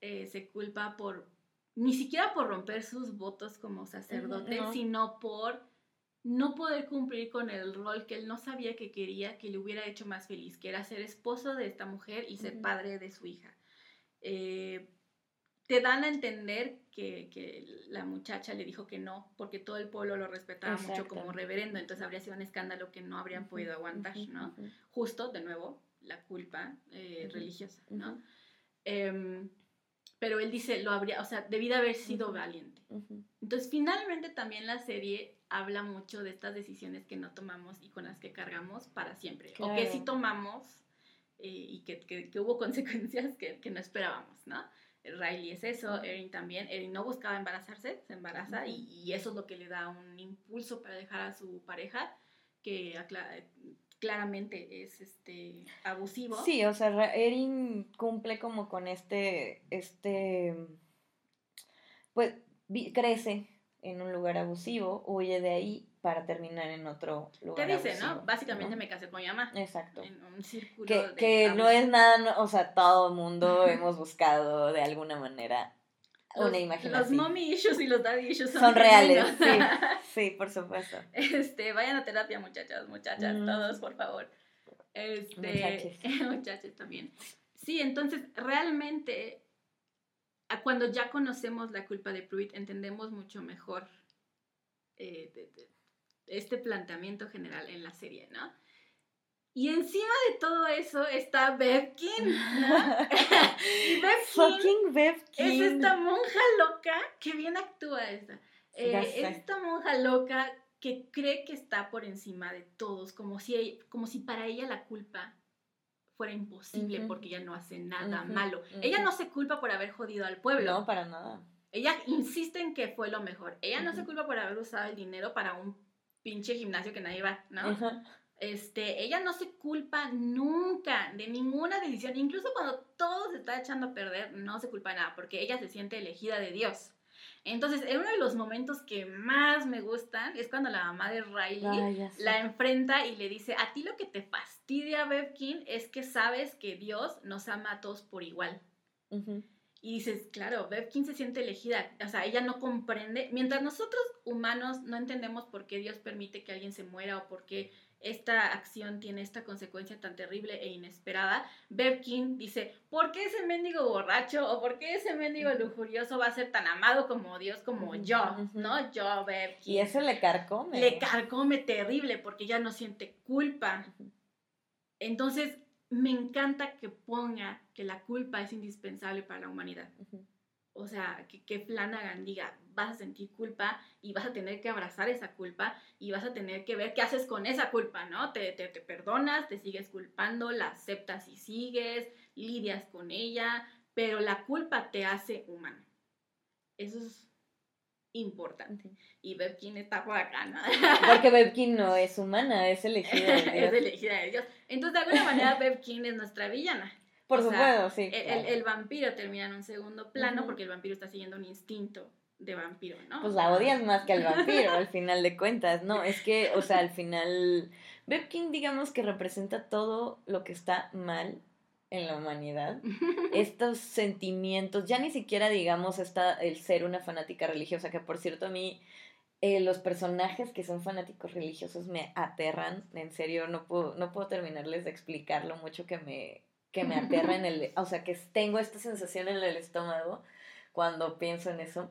eh, se culpa por, ni siquiera por romper sus votos como sacerdote, no. sino por no poder cumplir con el rol que él no sabía que quería, que le hubiera hecho más feliz, que era ser esposo de esta mujer y ser uh-huh. padre de su hija. Eh, te dan a entender que, que la muchacha le dijo que no, porque todo el pueblo lo respetaba mucho como reverendo, entonces habría sido un escándalo que no habrían uh-huh. podido aguantar, ¿no? Uh-huh. Justo, de nuevo, la culpa eh, uh-huh. religiosa, ¿no? Uh-huh. Eh, pero él dice, lo habría, o sea, debí de haber sido uh-huh. valiente. Uh-huh. Entonces, finalmente también la serie habla mucho de estas decisiones que no tomamos y con las que cargamos para siempre, claro. o que sí tomamos eh, y que, que, que hubo consecuencias que, que no esperábamos, ¿no? Riley es eso, Erin también. Erin no buscaba embarazarse, se embaraza uh-huh. y, y eso es lo que le da un impulso para dejar a su pareja, que acla- claramente es este abusivo. Sí, o sea, Erin cumple como con este, este, pues vi, crece en un lugar abusivo, huye de ahí para terminar en otro lugar abusivo. Te dice, abusivo, ¿no? Básicamente ¿no? me casé con mi mamá. Exacto. En un círculo que, de que no es nada, no, o sea, todo el mundo hemos buscado de alguna manera los, una imagen los así. Los mommy issues y los daddy issues son, son reales, sí, sí, por supuesto. Este, vayan a terapia, muchachas, muchachas, mm. todos, por favor. Este, muchachos. muchachos también. Sí, entonces, realmente, cuando ya conocemos la culpa de Pruitt, entendemos mucho mejor eh, de, de, este planteamiento general en la serie, ¿no? Y encima de todo eso está Bevkin, ¿no? Y Fucking Bevkin. Es esta monja loca, que bien actúa esta. Eh, esta monja loca que cree que está por encima de todos, como si, como si para ella la culpa fuera imposible uh-huh. porque ella no hace nada uh-huh. malo. Uh-huh. Ella no se culpa por haber jodido al pueblo. No, para nada. Ella insiste en que fue lo mejor. Ella uh-huh. no se culpa por haber usado el dinero para un pinche gimnasio que nadie va, ¿no? Uh-huh. Este, ella no se culpa nunca de ninguna decisión, incluso cuando todo se está echando a perder, no se culpa de nada, porque ella se siente elegida de Dios. Entonces, uno de los momentos que más me gustan es cuando la mamá de Riley Ay, la enfrenta y le dice, a ti lo que te fastidia, Bevkin, es que sabes que Dios nos ama a todos por igual. Uh-huh. Y dices, claro, Bevkin se siente elegida, o sea, ella no comprende, mientras nosotros humanos no entendemos por qué Dios permite que alguien se muera o por qué esta acción tiene esta consecuencia tan terrible e inesperada, Bevkin dice, ¿por qué ese mendigo borracho o por qué ese mendigo lujurioso va a ser tan amado como Dios como uh-huh, yo, uh-huh. ¿no? Yo, Bevkin. Y eso le carcome. Le carcome terrible porque ella no siente culpa. Uh-huh. Entonces, me encanta que ponga que la culpa es indispensable para la humanidad. Uh-huh. O sea, que, que Flanagan diga, vas a sentir culpa y vas a tener que abrazar esa culpa y vas a tener que ver qué haces con esa culpa, ¿no? Te, te, te perdonas, te sigues culpando, la aceptas y sigues, lidias con ella, pero la culpa te hace humano. Eso es importante. Uh-huh. Y Bevkin está por acá, ¿no? Porque Bevkin no es humana, es elegida de Dios. Es elegida de Dios. Entonces, de alguna manera, Bevkin es nuestra villana. Por o supuesto, sea, sí. El, claro. el, el vampiro termina en un segundo plano uh-huh. porque el vampiro está siguiendo un instinto de vampiro, ¿no? Pues la odias más que al vampiro, al final de cuentas, ¿no? Es que, o sea, al final, Bevkin, digamos que representa todo lo que está mal en la humanidad. Estos sentimientos, ya ni siquiera, digamos, está el ser una fanática religiosa, que por cierto a mí... Eh, los personajes que son fanáticos religiosos me aterran, en serio, no puedo, no puedo terminarles de explicar lo mucho que me, que me aterra en el, o sea, que tengo esta sensación en el estómago cuando pienso en eso,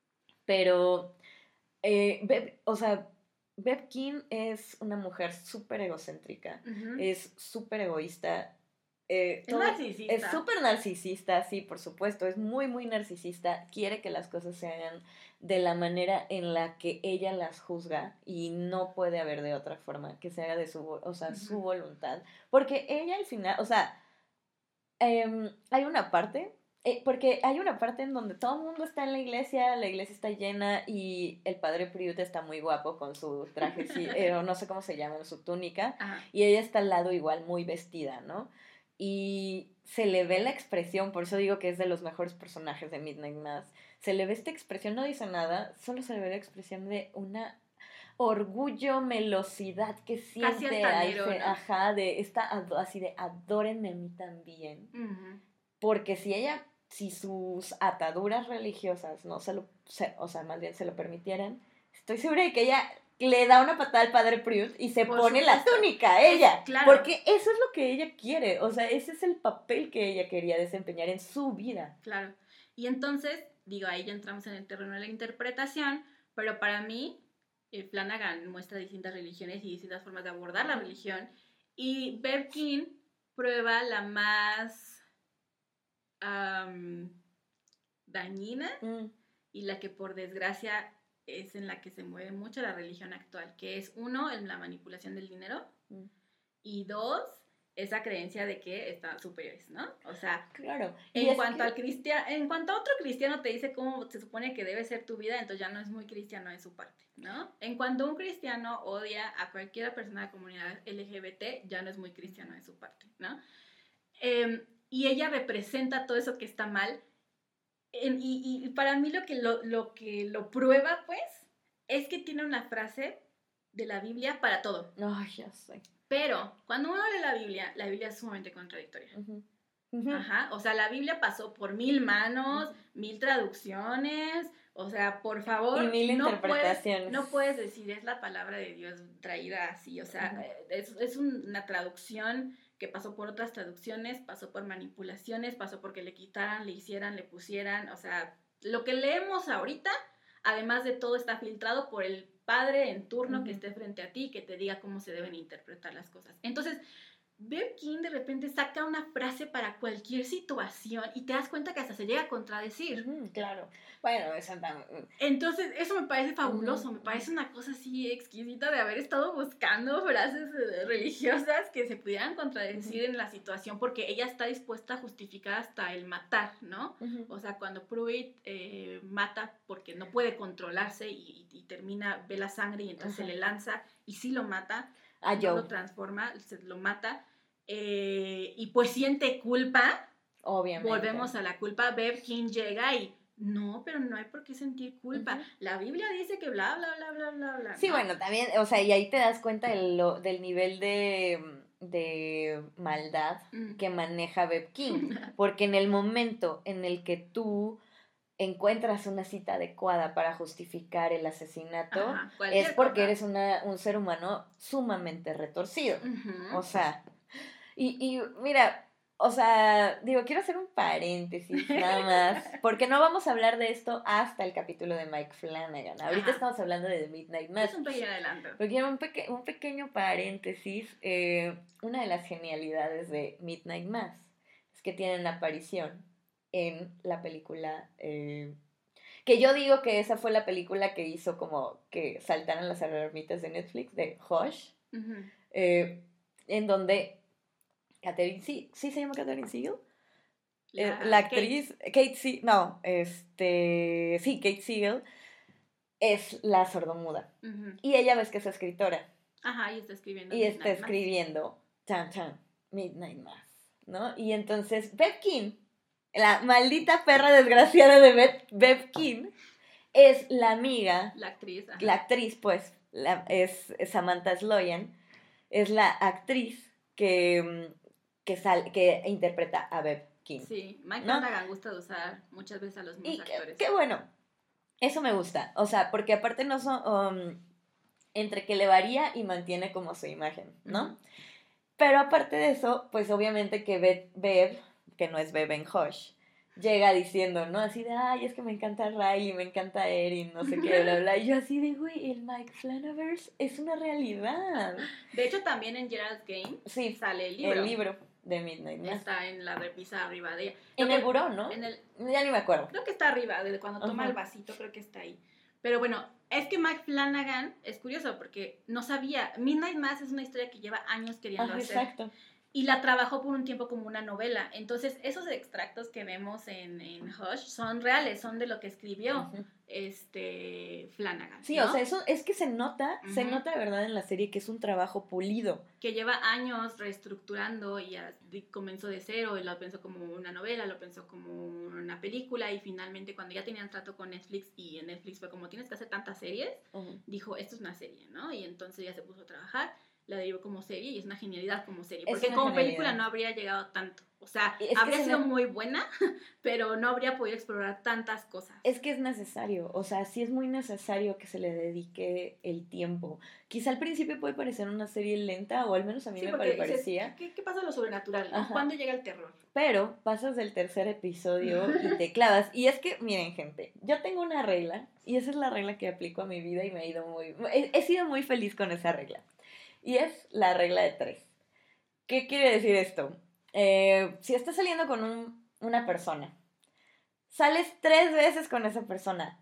pero, eh, Beb, o sea, Bevkin es una mujer súper egocéntrica, uh-huh. es súper egoísta, Eh, es narcisista. Es súper narcisista, sí, por supuesto. Es muy, muy narcisista. Quiere que las cosas se hagan de la manera en la que ella las juzga y no puede haber de otra forma que se haga de su, o sea, uh-huh. su voluntad. Porque ella al final, o sea, eh, hay una parte, eh, porque hay una parte en donde todo el mundo está en la iglesia, la iglesia está llena y el padre Pruitt está muy guapo con su traje, sí, eh, no sé cómo se llama, su túnica, uh-huh. y ella está al lado igual muy vestida, ¿no? Y se le ve la expresión, por eso digo que es de los mejores personajes de Midnight Mass, se le ve esta expresión, no dice nada, solo se le ve la expresión de una orgullo, melosidad que siente, altanero, ahí, ¿no? Ajá, de esta, así de adórenme a mí también, uh-huh. porque si ella si sus ataduras religiosas no se lo, se, o sea, más bien se lo permitieran, estoy segura de que ella le da una patada al padre Prius y se Por pone supuesto. la túnica a ella. Es, claro. Porque eso es lo que ella quiere. O sea, ese es el papel que ella quería desempeñar en su vida. Claro. Y entonces, digo, ahí ya entramos en el terreno de la interpretación, pero para mí, eh, Flanagan muestra distintas religiones y distintas formas de abordar la religión. Y Berkin prueba la más um, dañina Mm. y la que por desgracia es en la que se mueve mucho la religión actual, que es uno, en la manipulación del dinero, Mm. y dos, esa creencia de que están superiores, ¿no? O sea, Claro. en cuanto, que... al cristiano, en cuanto a otro cristiano te dice cómo se supone que debe ser tu vida, entonces ya no es muy cristiano de su parte, ¿no? En cuanto un cristiano odia a cualquier persona de la comunidad L G B T, ya no es muy cristiano de su parte, ¿no? Eh, y ella representa todo eso que está mal. En, y, y para mí lo que lo, lo que lo prueba, pues, es que tiene una frase de la Biblia para todo. Ay, ya sé. Pero cuando uno lee la Biblia, la Biblia es sumamente contradictoria. Uh-huh. Uh-huh. Ajá, o sea, la Biblia pasó por mil manos, uh-huh. mil traducciones, o sea, por favor, y mil no interpretaciones. Puedes, no puedes decir es la palabra de Dios traída así, o sea, uh-huh. es, es una traducción que pasó por otras traducciones, pasó por manipulaciones, pasó porque le quitaran, le hicieran, le pusieran, o sea, lo que leemos ahorita, además de todo, está filtrado por el padre en turno uh-huh. que esté frente a ti, que te diga cómo se deben interpretar las cosas. Entonces, Berkin de repente saca una frase para cualquier situación y te das cuenta que hasta se llega a contradecir. Uh-huh, claro. Bueno, eso también. Entonces, eso me parece fabuloso, uh-huh. me parece una cosa así exquisita de haber estado buscando frases religiosas que se pudieran contradecir uh-huh. en la situación, porque ella está dispuesta a justificar hasta el matar, ¿no? Uh-huh. O sea, cuando Pruitt eh, mata porque no puede controlarse y, y termina, ve la sangre y entonces uh-huh. se le lanza y sí lo mata. Ah, no yo. lo transforma, se lo mata, eh, y pues siente culpa. Obviamente. Volvemos a la culpa. Berkin llega y, no, pero no hay por qué sentir culpa. Uh-huh. La Biblia dice que bla, bla, bla, bla, bla, bla. Sí, ¿no? bueno, también, o sea, y ahí te das cuenta del, lo, del nivel de, de maldad mm. que maneja Berkin, porque en el momento en el que tú encuentras una cita adecuada para justificar el asesinato, ajá, es porque cosa. eres una, un ser humano sumamente retorcido. Uh-huh. O sea, y, y mira, o sea, digo, quiero hacer un paréntesis nada más, porque no vamos a hablar de esto hasta el capítulo de Mike Flanagan. Ahorita ajá. estamos hablando de The Midnight Mass. Es un pequeño adelanto. Pero quiero un, peque- un pequeño paréntesis. Eh, una de las genialidades de Midnight Mass es que tienen aparición en la película, eh, que yo digo que esa fue la película que hizo como que saltaran las alarmitas de Netflix, de Hush, uh-huh. eh, en donde Catherine, ¿sí, ¿sí se llama Catherine Siegel? La, eh, la actriz, Kate, Kate Sie- no, este, sí, Kate Siegel, es la sordomuda, uh-huh. y ella ves que es escritora. Ajá, y está escribiendo. Y está escribiendo, chan, chan, Midnight Mass, ¿no? Y entonces, Berkin, la maldita perra desgraciada de Berkin, es la amiga, la actriz, ajá. la actriz, pues, la, es, es Samantha Sloyan, es la actriz que, que, sal, que interpreta a Berkin. Sí, Mike Flanagan ¿no? gusta de usar muchas veces a los mismos y actores. Qué, qué bueno, eso me gusta, o sea, porque aparte no son, um, entre que le varía y mantiene como su imagen, ¿no? Uh-huh. Pero aparte de eso, pues obviamente que Bev, Bev que no es Bev en Hush, llega diciendo, ¿no? Así de, ay, es que me encanta Riley, me encanta Erin, no sé qué, bla, bla. Y yo así de, güey, el Mike Flanaverse es una realidad. De hecho, también en Gerald's Game sí, sale el libro. El libro de Midnight Mass. Está en la repisa arriba de ella. En creo el buró, ¿no? En el, ya ni me acuerdo. Creo que está arriba, desde cuando toma uh-huh. el vasito, creo que está ahí. Pero bueno, es que Mike Flanagan, es curioso, porque no sabía, Midnight Mass es una historia que lleva años queriendo ah, hacer. Exacto. Y la trabajó por un tiempo como una novela. Entonces, esos extractos que vemos en, en Hush son reales, son de lo que escribió uh-huh. este Flanagan. Sí, ¿no? o sea, eso es que se nota, uh-huh. se nota de verdad en la serie que es un trabajo pulido. Que lleva años reestructurando y a, de, comenzó de cero, y lo pensó como una novela, lo pensó como una película, y finalmente cuando ya tenían trato con Netflix, y en Netflix fue como, tienes que hacer tantas series, uh-huh. dijo, esto es una serie, ¿no? Y entonces ya se puso a trabajar. la derivó como serie y es una genialidad como serie. Es Porque una como genialidad. película no habría llegado tanto. O sea, Es que habría se sido ne- muy buena, pero no habría podido explorar tantas cosas. Es que es necesario, o sea, sí es muy necesario que se le dedique el tiempo. Quizá al principio puede parecer una serie lenta, o al menos a mí Sí, me porque pare- dices, parecía, ¿qué, qué pasa lo sobrenatural, no? Ajá. ¿Cuándo llega el terror? pero pasas del tercer episodio y te clavas. Y es que, miren, gente, yo tengo una regla, y esa es la regla que aplico a mi vida y me ha ido muy... He, he sido muy feliz con esa regla. Y es la regla de tres. ¿Qué quiere decir esto? Eh, si estás saliendo con un- una persona, sales tres veces con esa persona,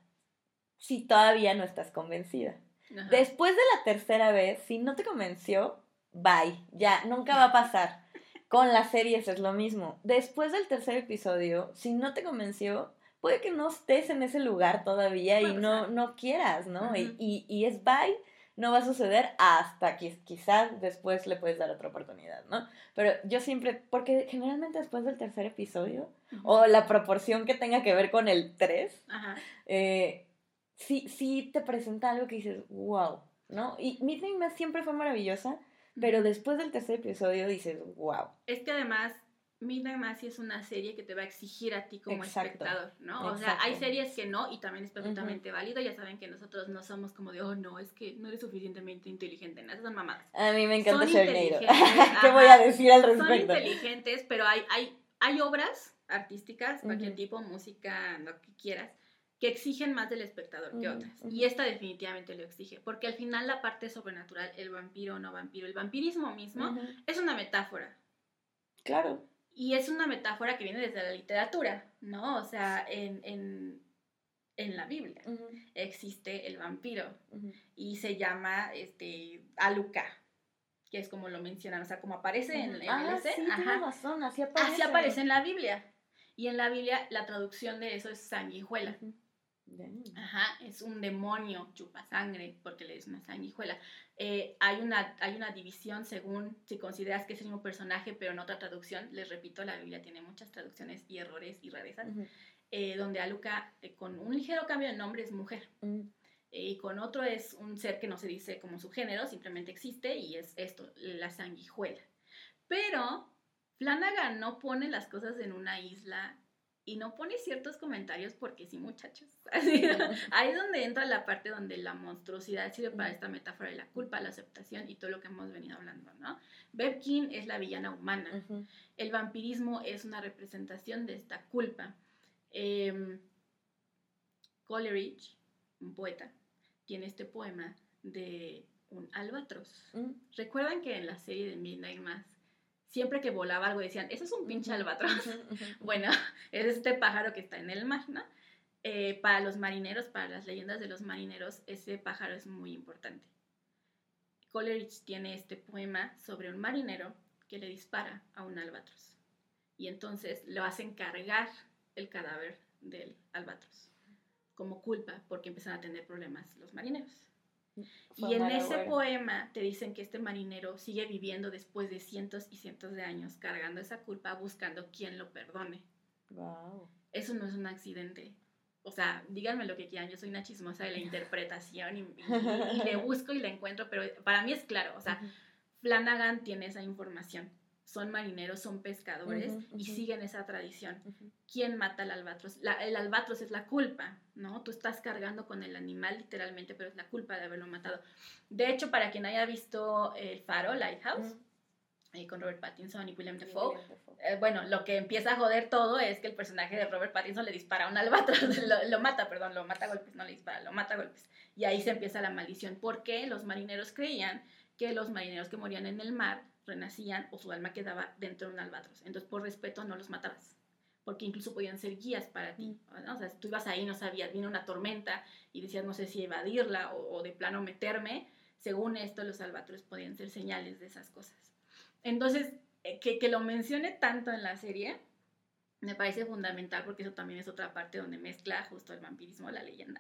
si todavía no estás convencida. Ajá. Después de la tercera vez, si no te convenció, bye, ya, nunca va a pasar. Con las series es lo mismo. Después del tercer episodio, si no te convenció, puede que no estés en ese lugar todavía Puede y no, pasar. no quieras, ¿no? Ujú. y, y, y es bye, no va a suceder hasta que quizás después le puedes dar otra oportunidad, ¿no? Pero yo siempre, porque generalmente después del tercer episodio, Ujú. o la proporción que tenga que ver con el tres, Ajá. eh, sí, sí te presenta algo que dices, wow, ¿no? Y Midnight Mass siempre fue maravillosa, pero después del tercer episodio dices, wow. Es que además, Midnight Mass sí es una serie que te va a exigir a ti como Exacto. espectador, ¿no? O sea, Exacto. hay series que no, y también es perfectamente válido. Ya saben que nosotros no somos como de, oh, no, es que no eres suficientemente inteligente. No, esas son mamadas. A mí me encanta Son Sharknado. inteligentes, ¿Qué ajá. voy a decir al Son respecto? inteligentes, pero hay, hay, hay obras artísticas, cualquier Ujú. tipo, música, lo que quieras, que exigen más del espectador que Ujú, otras. ujú. Y esta definitivamente lo exige, porque al final la parte sobrenatural, el vampiro o no vampiro, el vampirismo mismo, Ujú. es una metáfora. Claro. Y es una metáfora que viene desde la literatura, ¿no? O sea, en, en, en la Biblia Ujú, existe el vampiro ujú. y se llama este, Aluka, que es como lo mencionan, o sea, como aparece en, en Ah, el ese, sí, ajá, tienes razón, así aparece. así aparece en la Biblia. Y en la Biblia la traducción de eso es sanguijuela. Ujú. Damn. Ajá, es un demonio chupa sangre, porque le es una sanguijuela. Eh, hay, una, hay una división según si consideras que es el mismo personaje, pero en otra traducción. Les repito, la Biblia tiene muchas traducciones y errores y rarezas. Ujú. eh, donde Aluka, eh, con un ligero cambio de nombre, es mujer. Ujú. Eh, y con otro es un ser que no se dice como su género, simplemente existe y es esto, la sanguijuela. Pero Flanagan no pone las cosas en una isla y no pone ciertos comentarios porque sí, muchachos. Así, ahí es donde entra la parte donde la monstruosidad sirve para esta metáfora de la culpa, la aceptación y todo lo que hemos venido hablando, ¿no? Bev King es la villana humana. Ujú. El vampirismo es una representación de esta culpa. Eh, Coleridge, un poeta, tiene este poema de un albatros. Ujú. ¿Recuerdan que en la serie de Midnight Mass siempre que volaba algo decían, eso es un pinche Ujú, albatros? ujú, ujú. Bueno, es este pájaro que está en el mar, ¿no? Eh, para los marineros, para las leyendas de los marineros, ese pájaro es muy importante. Coleridge tiene este poema sobre un marinero que le dispara a un albatros. Y entonces lo hacen cargar el cadáver del albatros como culpa porque empiezan a tener problemas los marineros. Fue Y en mal ese agüero. poema te dicen que este marinero sigue viviendo después de cientos y cientos de años cargando esa culpa, buscando quien lo perdone. Wow. Eso no es un accidente. O sea, díganme lo que quieran, yo soy una chismosa de la interpretación y, y, y le busco y la encuentro, pero para mí es claro, o sea, Ujú. Flanagan tiene esa información. Son marineros, son pescadores Ujú, y ujú. siguen esa tradición. Ujú. ¿Quién mata al albatros? La, el albatros es la culpa, ¿no? Tú estás cargando con el animal literalmente, pero es la culpa de haberlo matado. De hecho, para quien haya visto El Faro, Lighthouse, Ujú. eh, con Robert Pattinson y William Y Dafoe, William Dafoe. eh, bueno, lo que empieza a joder todo es que el personaje de Robert Pattinson le dispara a un albatros, lo, lo mata, perdón, lo mata a golpes, no le dispara, lo mata a golpes. Y ahí se empieza la maldición, porque los marineros creían que los marineros que morían en el mar renacían o su alma quedaba dentro de un albatros. Entonces, por respeto, no los matabas, porque incluso podían ser guías para ti, ¿no? O sea, si tú ibas ahí, no sabías, vino una tormenta y decías, no sé si evadirla o, o de plano meterme, según esto, los albatros podían ser señales de esas cosas. Entonces, eh, que, que lo mencione tanto en la serie, me parece fundamental, porque eso también es otra parte donde mezcla justo el vampirismo, la leyenda,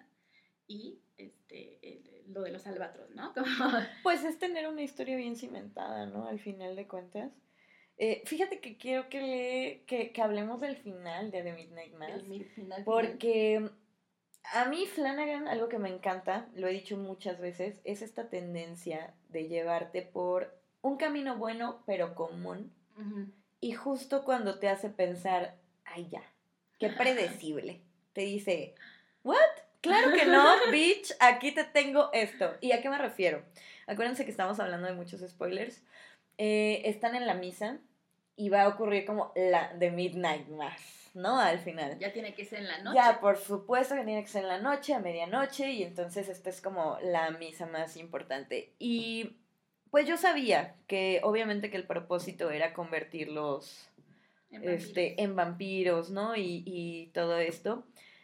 y este, el, lo de los albatros, ¿no? Como... Pues es tener una historia bien cimentada, ¿no? Al final de cuentas. Eh, fíjate que quiero que, le, que, que hablemos del final de The Midnight Mass. El final, final. Porque a mí Flanagan, algo que me encanta, lo he dicho muchas veces, es esta tendencia de llevarte por un camino bueno, pero común. Uh-huh. Y justo cuando te hace pensar, ay ya, qué predecible, te dice, ¿what? Claro que no, bitch, aquí te tengo esto. ¿Y a qué me refiero? Acuérdense que estamos hablando de muchos spoilers. Eh, están en la misa y va a ocurrir como la de Midnight Mass, ¿no? Al final. Ya tiene que ser en la noche. Ya, por supuesto que tiene que ser en la noche, a medianoche, y entonces esta es como la misa más importante. Y pues yo sabía que obviamente que el propósito era convertirlos en vampiros, este, en vampiros, ¿no? Y, y todo esto.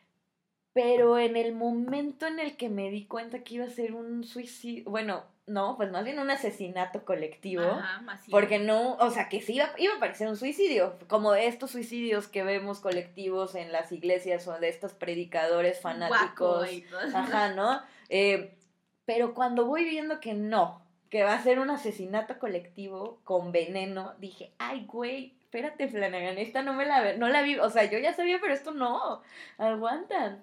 Pero en el momento en el que me di cuenta que iba a ser un suicidio, bueno, no, pues más bien un asesinato colectivo. Ajá, masivo. Porque no, o sea, que sí iba, iba a parecer un suicidio, como estos suicidios que vemos colectivos en las iglesias o de estos predicadores fanáticos. Ajá, ¿no? Eh, pero cuando voy viendo que no, que va a ser un asesinato colectivo con veneno, dije, ay, güey, espérate, Flanagan, esta no me la, no la vi, o sea, yo ya sabía, pero esto no, aguanta.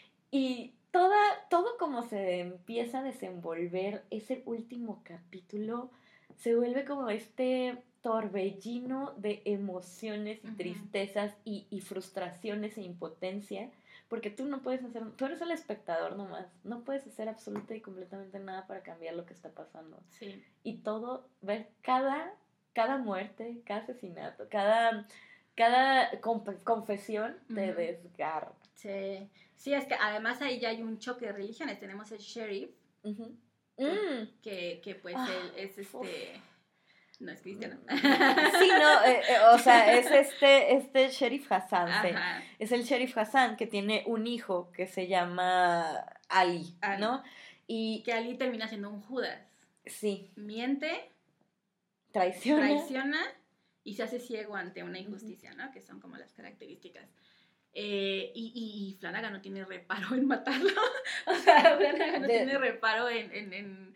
Y toda, todo como se empieza a desenvolver ese último capítulo, se vuelve como este torbellino de emociones y Ujú. tristezas y, y frustraciones e impotencia, porque tú no puedes hacer, tú eres el espectador nomás, no puedes hacer absolutamente y completamente nada para cambiar lo que está pasando. Sí. Y todo, ver cada, cada muerte, cada asesinato, cada, cada conf- confesión te Ujú. desgarra. Sí. Sí, es que además ahí ya hay un choque de religiones. Tenemos el sheriff, Uh-huh. que, Mm. que, que pues Ah, él es este... uf. No es cristiano. Sí, no, eh, eh, o sea, es este, este sheriff Hassan, sí. Ajá. Es el sheriff Hassan que tiene un hijo que se llama Ali, Ali. ¿no? Y Que Ali termina siendo un Judas. sí, Miente, traiciona. traiciona y se hace ciego ante una injusticia, ¿no? Que son como las características. Eh, y, y, y Flanagan no tiene reparo en matarlo. O sea, Flanagan no De- tiene reparo en, en, en,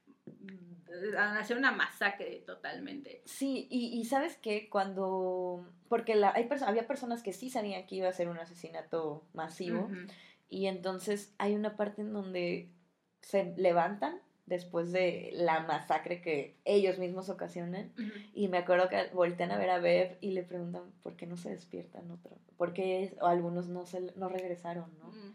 en hacer una masacre totalmente. Sí, y, y ¿sabes qué? Cuando... Porque la, hay perso- había personas que sí sabían que iba a ser un asesinato masivo. Uh-huh. Y entonces hay una parte en donde se levantan después de la masacre que ellos mismos ocasionan. Uh-huh. Y me acuerdo que voltean a ver a Bev y le preguntan por qué no se despiertan otro. ¿Por qué o algunos no, se, no regresaron, no? Uh-huh.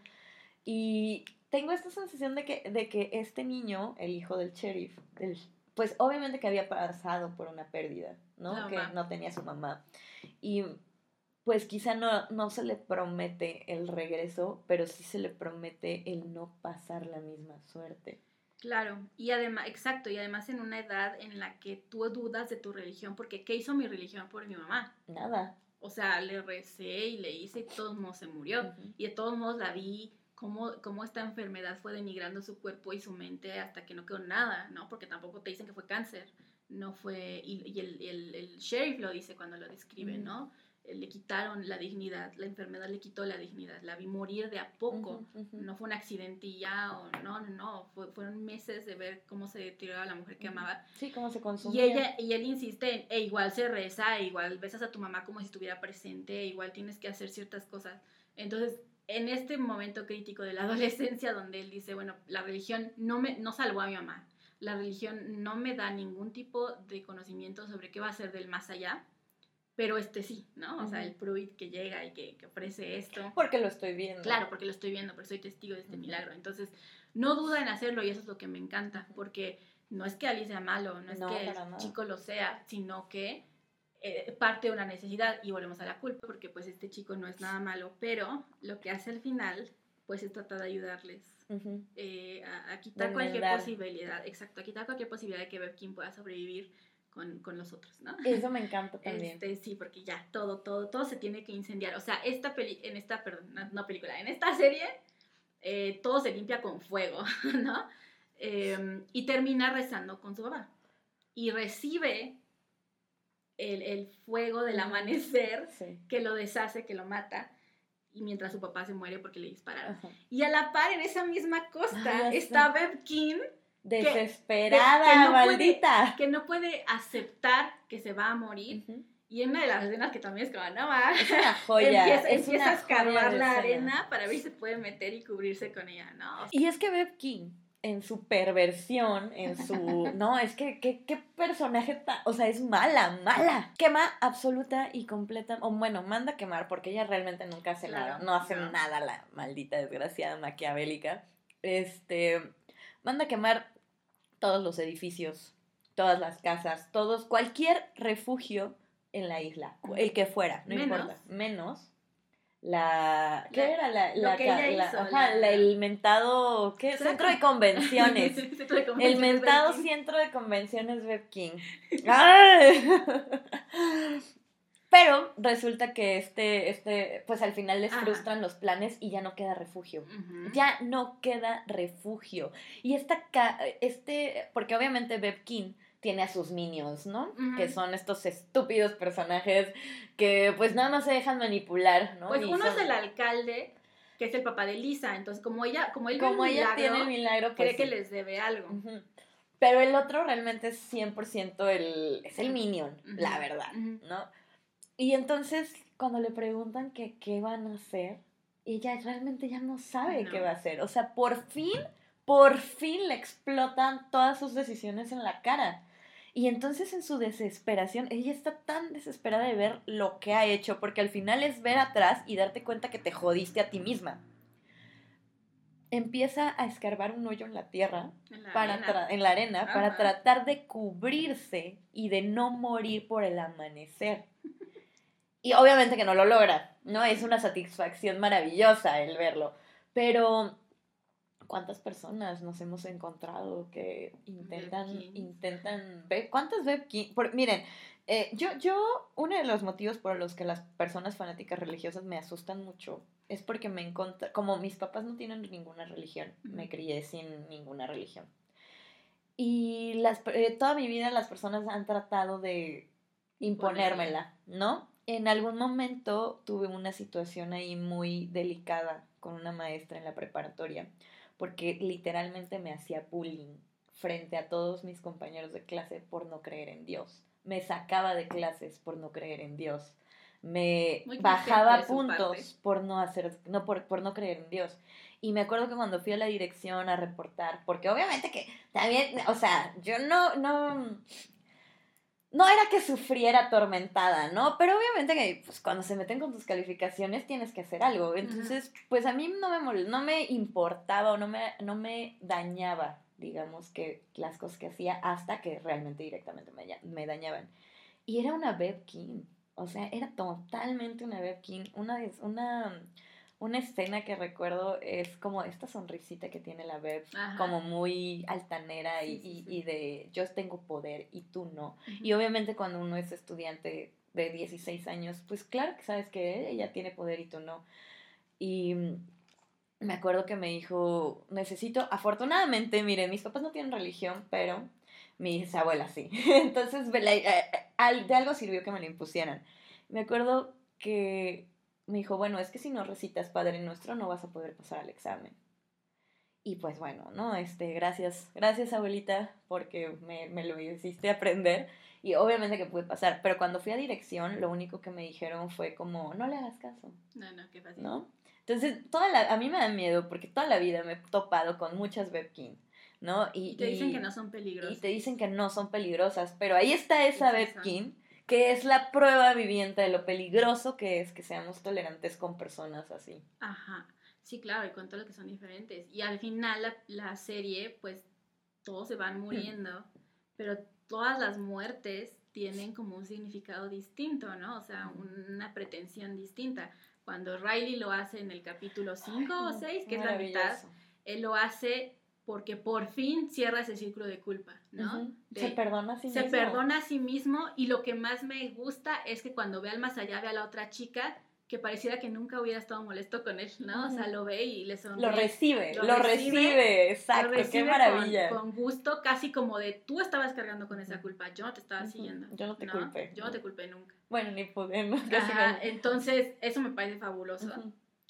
Y tengo esta sensación de que, de que este niño, el hijo del sheriff, del, pues obviamente que había pasado por una pérdida, ¿no? La Que mamá. no tenía su mamá. Y pues quizá no, no se le promete el regreso, pero sí se le promete el no pasar la misma suerte. Claro, y además, exacto, y además en una edad en la que tú dudas de tu religión, porque ¿qué hizo mi religión por mi mamá? Nada. O sea, le recé y le hice y de todos modos se murió. Uh-huh. Y de todos modos la vi cómo, cómo esta enfermedad fue denigrando su cuerpo y su mente hasta que no quedó nada, ¿no? Porque tampoco te dicen que fue cáncer, no fue, y, y el, el, el sheriff lo dice cuando lo describe, Uh-huh. ¿no? Le quitaron la dignidad, la enfermedad le quitó la dignidad, la vi morir de a poco, Uh-huh, uh-huh. no fue un accidente y ya, o no, no, no, fue, fueron meses de ver cómo se deterioraba la mujer que Uh-huh. amaba. Sí, cómo se Y, consumía. ella, y él insiste en, e igual se reza, e igual besas a tu mamá como si estuviera presente, e igual tienes que hacer ciertas cosas. Entonces, en este momento crítico de la adolescencia, donde él dice, bueno, la religión no, me, no salvó a mi mamá, la religión no me da ningún tipo de conocimiento sobre qué va a ser del más allá, pero este sí, ¿no? O Uh-huh. sea, el Pruitt que llega y que, que ofrece esto. Porque lo estoy viendo. Claro, porque lo estoy viendo, porque soy testigo de este Uh-huh. milagro. Entonces, no duda en hacerlo y eso es lo que me encanta, porque no es que Ali sea malo, no es No, que el para nada. chico lo sea, sino que eh, parte de una necesidad y volvemos a la culpa, porque pues este chico no es nada malo, pero lo que hace al final, pues es tratar de ayudarles Uh-huh. eh, a, a quitar De cualquier enmendar. posibilidad, exacto, a quitar cualquier posibilidad de que Bebkin pueda sobrevivir con, con los otros, ¿no? Eso me encanta también. Este, sí, porque ya todo, todo, todo se tiene que incendiar. O sea, esta peli, en esta, perdón, no, no película, en esta serie, eh, todo se limpia con fuego, ¿no? Eh, y termina rezando con su papá. Y recibe el, el fuego del Ujú. amanecer Sí. que lo deshace, que lo mata. Y mientras su papá se muere porque le dispararon. Ajá. Y a la par, en esa misma costa, Ay, ya está sé. Bebkin, Desesperada, que- que no puede- maldita. que no puede aceptar que se va a morir. Uh-huh. Y en una de las escenas que también es como, no va. Es una joya. empieza es empieza una a escarbar joya de la escena. arena para ver si se puede meter y cubrirse con ella, ¿no? O sea, Y es que Bev King en su perversión, en su... No, es que, ¿qué, qué personaje tan... O sea, es mala, mala. Quema absoluta y completa... O bueno, manda a quemar porque ella realmente nunca hace Claro, nada. No hace no. nada la maldita desgraciada maquiavélica. Este... Manda a quemar todos los edificios, todas las casas, todos... Cualquier refugio en la isla. El que fuera, no Menos. importa. Menos... La, ¿qué La- era? La, lo la, que ca- ella la- hizo, ajá, la- la- el mentado, ¿qué? ¿Será Centro como- de convenciones. Centro de El convenciones mentado Birkin. centro de convenciones Web King. ¡Ay! Pero resulta que este, este, pues al final les Ajá. frustran los planes y ya no queda refugio. Ujú. Ya no queda refugio. Y esta, ca- este, porque obviamente Web King tiene a sus minions, ¿no? Ujú. Que son estos estúpidos personajes que pues nada más se dejan manipular, ¿no? Pues Y uno son- es el alcalde, que es el papá de Lisa. Entonces, como ella, como él ve como un ella milagro, tiene el milagro, pues cree que sí. les debe algo. Ujú. Pero el otro realmente es cien por ciento el, es el minion, Ujú. la verdad, Ujú. ¿no? Y entonces, cuando le preguntan que qué van a hacer, ella realmente ya no sabe No. qué va a hacer. O sea, por fin, por fin le explotan todas sus decisiones en la cara. Y entonces en su desesperación, ella está tan desesperada de ver lo que ha hecho, porque al final es ver atrás y darte cuenta que te jodiste a ti misma. Empieza a escarbar un hoyo en la tierra, En la para arena. tra- en la arena, para Ajá. tratar de cubrirse y de no morir por el amanecer. Y obviamente que no lo logra, ¿no? Es una satisfacción maravillosa el verlo. Pero, ¿cuántas personas nos hemos encontrado que intentan, Webkins. intentan ver? ¿Cuántas webkins? Por, miren, eh, yo, yo, uno de los motivos por los que las personas fanáticas religiosas me asustan mucho es porque me encontré, como mis papás no tienen ninguna religión, Ujú. me crié sin ninguna religión. Y las, eh, toda mi vida las personas han tratado de imponérmela, ¿no? En algún momento tuve una situación ahí muy delicada con una maestra en la preparatoria, porque literalmente me hacía bullying frente a todos mis compañeros de clase por no creer en Dios. Me sacaba de clases por no creer en Dios. Me Muy bajaba consciente de su puntos parte. por no hacer, no por, por no creer en Dios. Y me acuerdo que cuando fui a la dirección a reportar, porque obviamente que también, o sea, yo no, no, no era que sufriera atormentada, ¿no? Pero obviamente que pues, cuando se meten con tus calificaciones tienes que hacer algo. Entonces, pues a mí no me mol- no me importaba o no me, no me dañaba, digamos, que las cosas que hacía hasta que realmente directamente me, me dañaban. Y era una webkin, o sea, era totalmente una webkin. Una, una, una escena que recuerdo es como esta sonrisita que tiene la web, Ajá. como muy altanera y, Sí, sí, y, sí. y de yo tengo poder y tú no. Ujú. Y obviamente cuando uno es estudiante de dieciséis años, pues claro que sabes que ella tiene poder y tú no. Y mm, me acuerdo que me dijo, necesito, afortunadamente, miren, mis papás no tienen religión, pero mis abuelas sí. Entonces, me la- eh, eh, al- de algo sirvió que me lo impusieran. Me acuerdo que me dijo, bueno, es que si no recitas Padre Nuestro no vas a poder pasar al examen. Y pues bueno, ¿no? Este, gracias, gracias abuelita, porque me, me lo hiciste aprender. Y obviamente que pude pasar, pero cuando fui a dirección, lo único que me dijeron fue como, no le hagas caso, No, no, qué fácil. ¿no? Entonces, toda la, a mí me da miedo porque toda la vida me he topado con muchas webkin, ¿no? Y, Y te dicen y- que no son peligrosos. y te dicen que no son peligrosas, pero ahí está esa Sí, sí son. webkin que es la prueba viviente de lo peligroso que es que seamos tolerantes con personas así. Ajá. Sí, claro, y con todo lo que son diferentes. Y al final la, la serie, pues todos se van muriendo, pero todas las muertes tienen como un significado distinto, ¿no? O sea, una pretensión distinta. Cuando Riley lo hace en el capítulo cinco o seis, que es la mitad, Maravilloso. él lo hace porque por fin cierra ese círculo de culpa, ¿no? Ujú. De- Se perdona a sí se mismo. perdona a sí mismo, y lo que más me gusta es que cuando ve al más allá, ve a la otra chica que pareciera que nunca hubiera estado molesto con él, ¿no? O sea, lo ve y le sonríe. Lo recibe, Lo lo, recibe, recibe, exacto, Lo recibe qué maravilla. Con, con gusto, casi como de tú estabas cargando con esa culpa, yo no te estaba Ujú. siguiendo. Yo no te culpé. Yo no te culpé nunca. Bueno, ni podemos. Ajá, entonces, eso me parece fabuloso. Ujú.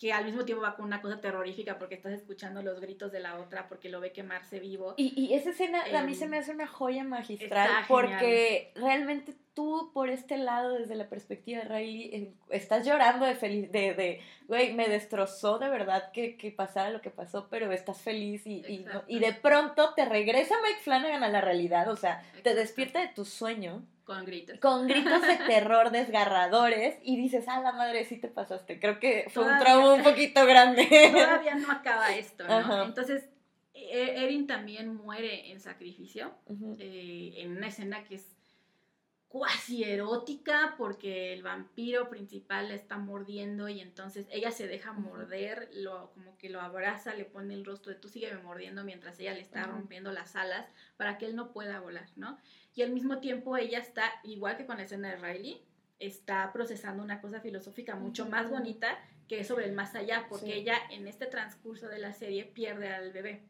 que al mismo tiempo va con una cosa terrorífica porque estás escuchando los gritos de la otra porque lo ve quemarse vivo. Y, y esa escena Eh, a mí se me hace una joya magistral está porque realmente tú por este lado, desde la perspectiva de Riley, eh, estás llorando de feliz, de, de, güey, me destrozó de verdad que, que pasara lo que pasó, pero estás feliz y, y, no, y de pronto te regresa Mike Flanagan a la realidad, o sea, Exacto. te despierta de tu sueño. Con gritos. Con gritos de terror desgarradores y dices, ah, la madre, sí te pasaste. Creo que fue todavía, un trauma un poquito grande. Todavía no acaba esto, ¿no? Ajá. Entonces, Erin también muere en sacrificio, uh-huh. eh, en una escena que es cuasi erótica porque el vampiro principal la está mordiendo y entonces ella se deja morder, lo, como que lo abraza, le pone el rostro de tú sígueme mordiendo mientras ella le está uh-huh. rompiendo las alas para que él no pueda volar, ¿no? Y al mismo tiempo ella está, igual que con la escena de Riley, está procesando una cosa filosófica mucho uh-huh. más bonita que es sobre el más allá, porque sí. ella en este transcurso de la serie pierde al bebé.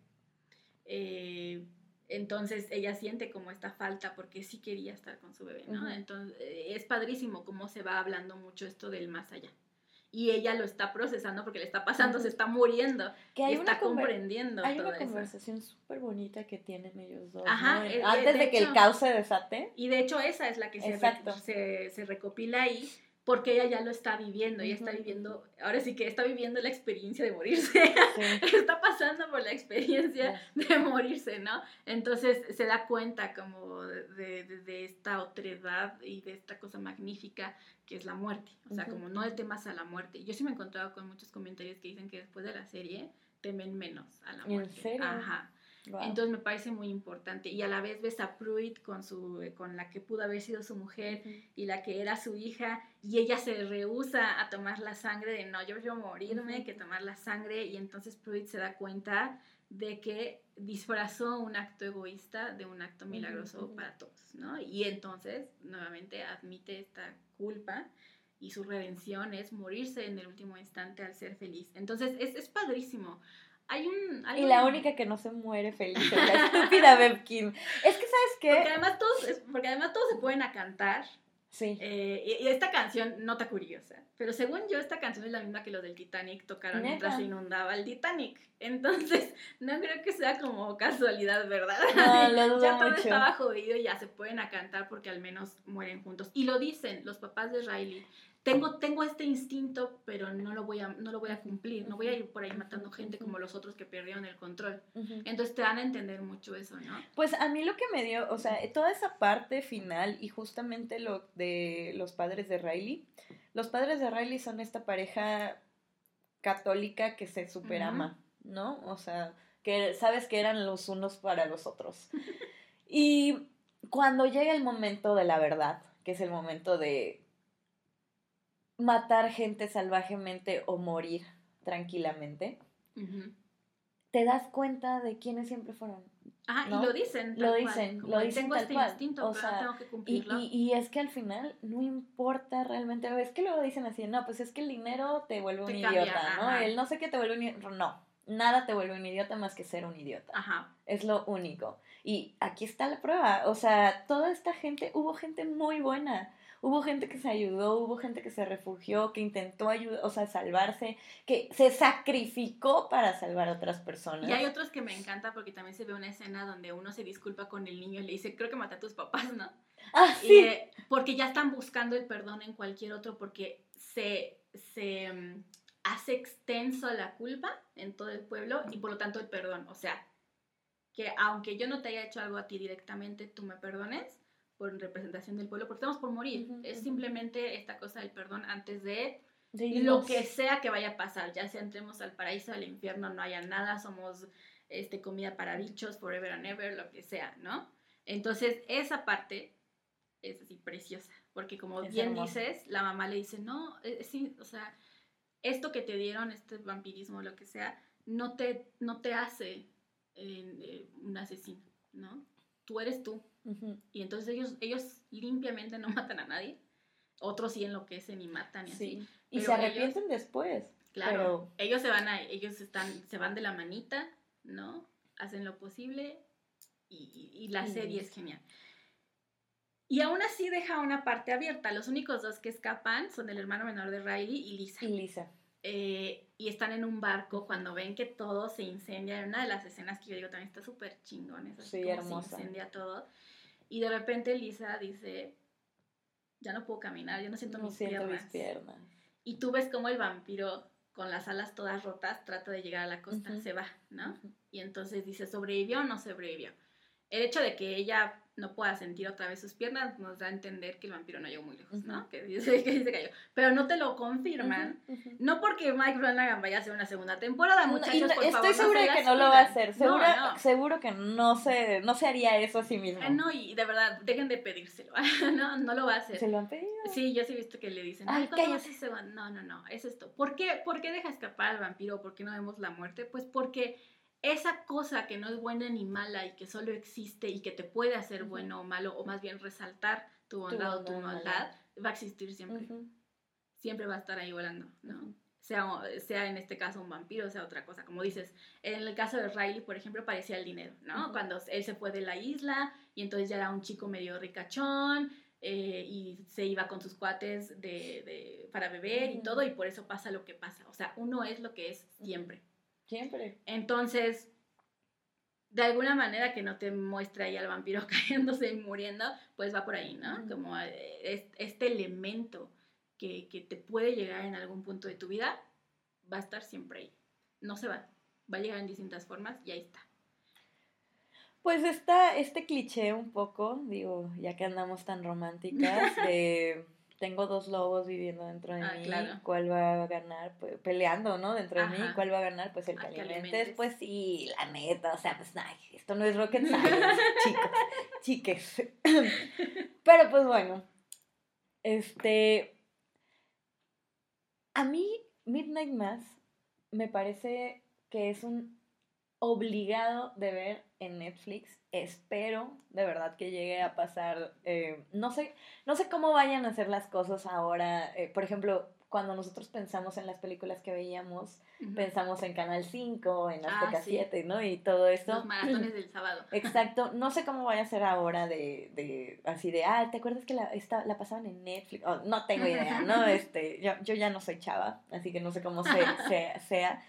Eh... Entonces ella siente como esta falta porque sí quería estar con su bebé, ¿no? Uh-huh. Entonces es padrísimo cómo se va hablando mucho esto del más allá. Y ella lo está procesando porque le está pasando, uh-huh. se está muriendo que hay y está conver- comprendiendo Hay todo una eso. conversación súper bonita que tienen ellos dos, Ajá, ¿no? eh, Antes de, de que hecho, el caos se desate. Y de hecho esa es la que se, re- se, se recopila ahí porque ella ya lo está viviendo, ella uh-huh. está viviendo, ahora sí que está viviendo la experiencia de morirse, sí. está pasando por la experiencia yes. de morirse, ¿no? Entonces se da cuenta como de, de, de esta otredad y de esta cosa magnífica que es la muerte, o sea, uh-huh. como no le temas a la muerte. Yo sí me he encontrado con muchos comentarios que dicen que después de la serie temen menos a la muerte. ¿En serio? Ajá. Wow. Entonces me parece muy importante y a la vez ves a Pruitt con, su, con la que pudo haber sido su mujer uh-huh. y la que era su hija y ella se rehúsa a tomar la sangre de no, yo prefiero morirme uh-huh. que tomar la sangre y entonces Pruitt se da cuenta de que disfrazó un acto egoísta de un acto milagroso uh-huh. para todos, ¿no? Y entonces nuevamente admite esta culpa y su redención es morirse en el último instante al ser feliz. Entonces es, es padrísimo. Hay un, hay y un... la única que no se muere feliz es la estúpida Bebkin. Es que, ¿sabes qué? Porque además todos, porque además todos se pueden a cantar. Sí. Eh, y, y esta canción, nota curiosa, pero según yo esta canción es la misma que los del Titanic tocaron mientras se inundaba el Titanic. Entonces, no creo que sea como casualidad, ¿verdad? No, lo dudo ya todo mucho. estaba jodido y ya se pueden a cantar porque al menos mueren juntos. Y lo dicen los papás de Riley. Tengo, tengo este instinto, pero no lo voy a, no lo voy a cumplir. No voy a ir por ahí matando gente como los otros que perdieron el control. Uh-huh. Entonces te dan a entender mucho eso, ¿no? Pues a mí lo que me dio, o sea, toda esa parte final y justamente lo de los padres de Riley. Los padres de Riley son esta pareja católica que se superama, uh-huh. ¿no? O sea, que sabes que eran los unos para los otros. Y cuando llega el momento de la verdad, que es el momento de matar gente salvajemente o morir tranquilamente, uh-huh. te das cuenta de quiénes siempre fueron. Ajá, ¿no? Y lo dicen. Lo dicen, cual, lo dicen tengo tal este cual. instinto, o pero sea, tengo que cumplirlo. Y, y, y es que al final no importa realmente, es que luego dicen así, no, pues es que el dinero te vuelve te un cambia, idiota, ¿no? Ajá. El no sé qué te vuelve un idiota, no, nada te vuelve un idiota más que ser un idiota. Ajá. Es lo único. Y aquí está la prueba, o sea, toda esta gente, hubo gente muy buena. Hubo gente que se ayudó, hubo gente que se refugió, que intentó ayudar, o sea, salvarse, que se sacrificó para salvar a otras personas. Y hay otros que me encanta porque también se ve una escena donde uno se disculpa con el niño y le dice, creo que maté a tus papás, ¿no? Ah, sí. Y, eh, porque ya están buscando el perdón en cualquier otro porque se, se um, hace extenso la culpa en todo el pueblo y por lo tanto el perdón. O sea, que aunque yo no te haya hecho algo a ti directamente, tú me perdones por representación del pueblo, porque estamos por morir. Uh-huh, es uh-huh. simplemente esta cosa del perdón antes de, de lo que sea que vaya a pasar, ya sea entremos al paraíso, al infierno, no haya nada, somos este, comida para bichos, forever and ever, lo que sea, ¿no? Entonces, esa parte es así preciosa, porque como es bien hermoso. Dices, la mamá le dice, no, es, es, o sea, esto que te dieron, este vampirismo, lo que sea, no te, no te hace eh, eh, un asesino, ¿no? Tú eres tú. Uh-huh. Y entonces ellos, ellos limpiamente no matan a nadie. Otros sí enloquecen y matan y sí. así. Y se arrepienten ellos, después. Claro. Pero... Ellos se van a, ellos están, se van de la manita, ¿no? Hacen lo posible y, y, y la sí. serie es genial. Y aún así deja una parte abierta. Los únicos dos que escapan son el hermano menor de Riley y Lisa. Y Lisa. eh, y están en un barco cuando ven que todo se incendia. En una de las escenas que yo digo también está súper chingón, es así Sí, como hermosa. se incendia todo. Y de repente Lisa dice, ya no puedo caminar, yo no siento, No mis, siento piernas. mis piernas. Y tú ves como el vampiro con las alas todas rotas trata de llegar a la costa, Uh-huh. se va, ¿no? Uh-huh. Y entonces dice, ¿sobrevivió o no sobrevivió? El hecho de que ella no pueda sentir otra vez sus piernas nos da a entender que el vampiro no llegó muy lejos, ¿no? Uh-huh. Que dice que se cayó. Pero no te lo confirman, uh-huh, uh-huh. no porque Mike Flanagan vaya a hacer una segunda temporada, muchachos, no, no, por estoy favor, segura no de que no pidan. lo va a hacer. Segura, no, no. Seguro que no se, no se haría eso a sí mismo. Eh, no, y de verdad, dejen de pedírselo. no, no lo va a hacer. ¿Se lo han pedido? Sí, yo sí he visto que le dicen, ay, ¿cuándo vas a hacer? No, no, no, es esto. ¿Por qué, ¿Por qué deja escapar al vampiro? ¿Por qué no vemos la muerte? Pues porque esa cosa que no es buena ni mala y que solo existe y que te puede hacer uh-huh. bueno o malo, o más bien resaltar tu bondad o tu maldad, va a existir siempre. Uh-huh. Siempre va a estar ahí volando, ¿no? Uh-huh. Sea, sea en este caso un vampiro, sea otra cosa. Como dices, en el caso de Riley, por ejemplo, parecía el dinero, ¿no? Uh-huh. Cuando él se fue de la isla y entonces ya era un chico medio ricachón eh, y se iba con sus cuates de, de, para beber uh-huh. y todo, y por eso pasa lo que pasa. O sea, uno es lo que es siempre. Uh-huh. Siempre. Entonces, de alguna manera que no te muestre ahí al vampiro cayéndose y muriendo, pues va por ahí, ¿no? Uh-huh. Como eh, este elemento que, que te puede llegar en algún punto de tu vida, va a estar siempre ahí. No se va. Va a llegar en distintas formas y ahí está. Pues está este cliché un poco, digo, ya que andamos tan románticas, de... Tengo dos lobos viviendo dentro de ah, mí, claro. ¿cuál va a ganar? Pues, peleando, ¿no? Dentro de Ajá. mí, ¿cuál va a ganar? Pues el que ah, que alimentes, alimentes. pues sí, la neta, o sea, pues ay, esto no es rocket science, chicos, chiques. Pero pues bueno, este, a mí Midnight Mass me parece que es un obligado de ver en Netflix. Espero de verdad que llegue a pasar. Eh, no sé, no sé cómo vayan a hacer las cosas ahora. Eh, por ejemplo, cuando nosotros pensamos en las películas que veíamos, uh-huh. pensamos en Canal cinco, en Azteca ah, sí. siete, ¿no? Y todo esto. Los maratones del sábado. Exacto. No sé cómo vaya a ser ahora de, de así de, ah, ¿te acuerdas que la, esta, la pasaban en Netflix? Oh, no tengo idea, ¿no? Este, yo, yo ya no soy chava, así que no sé cómo se, se, sea.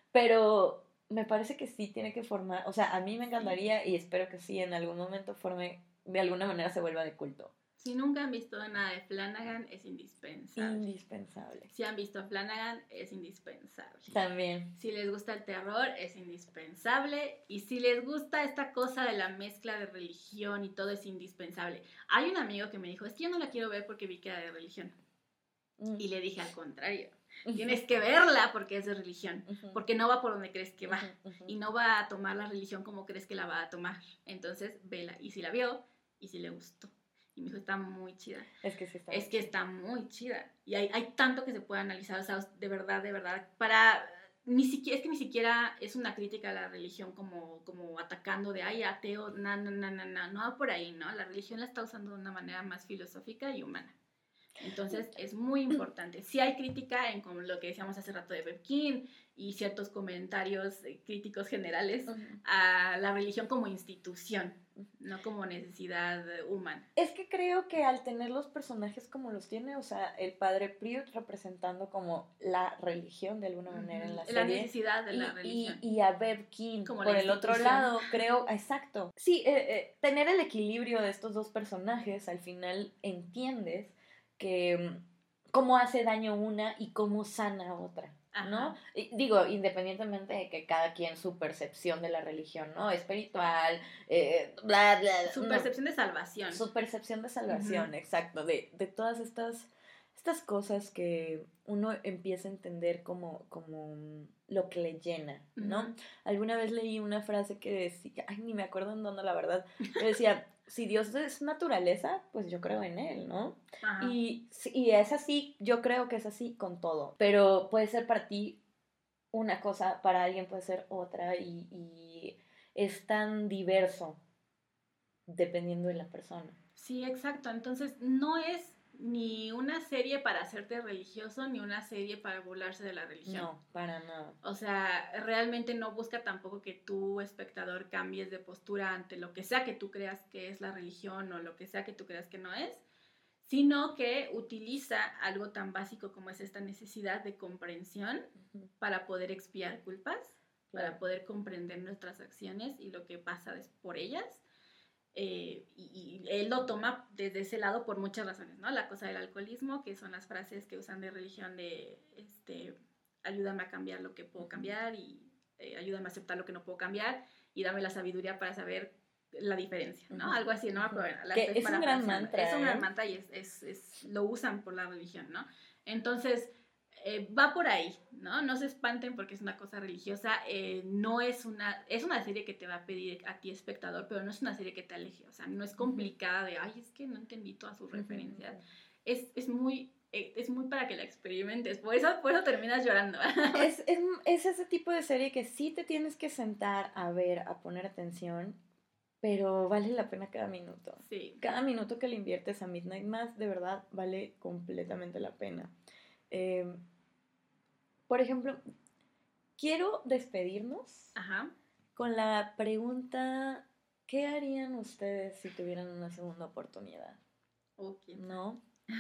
Pero me parece que sí tiene que formar, o sea, a mí me encantaría sí. y espero que sí en algún momento forme, de alguna manera se vuelva de culto. Si nunca han visto nada de Flanagan, es indispensable. Indispensable. Si han visto Flanagan, es indispensable. También. Si les gusta el terror, es indispensable. Y si les gusta esta cosa de la mezcla de religión y todo, es indispensable. Hay un amigo que me dijo, es que yo no la quiero ver porque vi que era de religión. Mm. Y le dije, al contrario. Tienes que verla porque es de religión, uh-huh. porque no va por donde crees que va, uh-huh, uh-huh. y no va a tomar la religión como crees que la va a tomar. Entonces, vela. Y si la vio, y si le gustó. Y me dijo, está muy chida. Es que sí está Es muy que chida. está muy chida. Y hay, hay tanto que se puede analizar, o sea, de verdad, de verdad, para... Ni siquiera, es que ni siquiera es una crítica a la religión como, como atacando de, ay, ateo, no, no, no, no, no, no va por ahí, ¿no? La religión la está usando de una manera más filosófica y humana. Entonces es muy importante. Sí hay crítica en como lo que decíamos hace rato de Bebkin y ciertos comentarios eh, críticos generales uh-huh. a la religión como institución, no como necesidad humana. Es que creo que al tener los personajes como los tiene, o sea, el padre Priut representando como la religión de alguna manera uh-huh. en la serie. La necesidad de y, la religión. Y, y a Bebkin por el otro lado, creo, exacto. Sí, eh, eh, tener el equilibrio de estos dos personajes, al final entiendes que cómo hace daño una y cómo sana otra, ¿no? Ajá. Y, digo, independientemente de que cada quien su percepción de la religión, ¿no? Espiritual, eh, bla, bla. Su no. percepción de salvación. Su percepción de salvación, uh-huh. exacto, de, de todas estas, estas cosas que uno empieza a entender como, como lo que le llena, ¿no? Uh-huh. Alguna vez leí una frase que decía, ay, ni me acuerdo en dónde, la verdad, pero decía... Si Dios es naturaleza, pues yo creo en él, ¿no? Ajá. Y, y es así, yo creo que es así con todo. Pero puede ser para ti una cosa, para alguien puede ser otra. Y, y es tan diverso dependiendo de la persona. Sí, exacto. Entonces, no es ni una serie para hacerte religioso, ni una serie para burlarse de la religión. No, para nada. O sea, realmente no busca tampoco que tú, espectador, cambies de postura ante lo que sea que tú creas que es la religión o lo que sea que tú creas que no es, sino que utiliza algo tan básico como es esta necesidad de comprensión uh-huh. para poder expiar culpas, claro. para poder comprender nuestras acciones y lo que pasa por ellas. Eh, y, y él lo toma desde ese lado por muchas razones, ¿no? La cosa del alcoholismo, que son las frases que usan de religión de, este, ayúdame a cambiar lo que puedo cambiar y eh, ayúdame a aceptar lo que no puedo cambiar y dame la sabiduría para saber la diferencia, ¿no? Uh-huh. Algo así, ¿no? Uh-huh. La que es un gran mantra. Es un ¿eh? gran mantra y es, es, es, lo usan por la religión, ¿no? Entonces, eh, va por ahí, ¿no? No se espanten porque es una cosa religiosa, eh, no es una, es una serie que te va a pedir a ti espectador, pero no es una serie que te aleje, o sea, no es complicada de, ay, es que no entendí todas sus referencias, uh-huh. es, es muy... es muy para que la experimentes, por eso, por eso terminas llorando. Es, es, es ese tipo de serie que sí te tienes que sentar a ver, a poner atención, pero vale la pena cada minuto. Sí. Cada minuto que le inviertes a Midnight Mass, de verdad, vale completamente la pena. Eh, por ejemplo, quiero despedirnos Ajá. con la pregunta, ¿qué harían ustedes si tuvieran una segunda oportunidad? Okay. ¿No?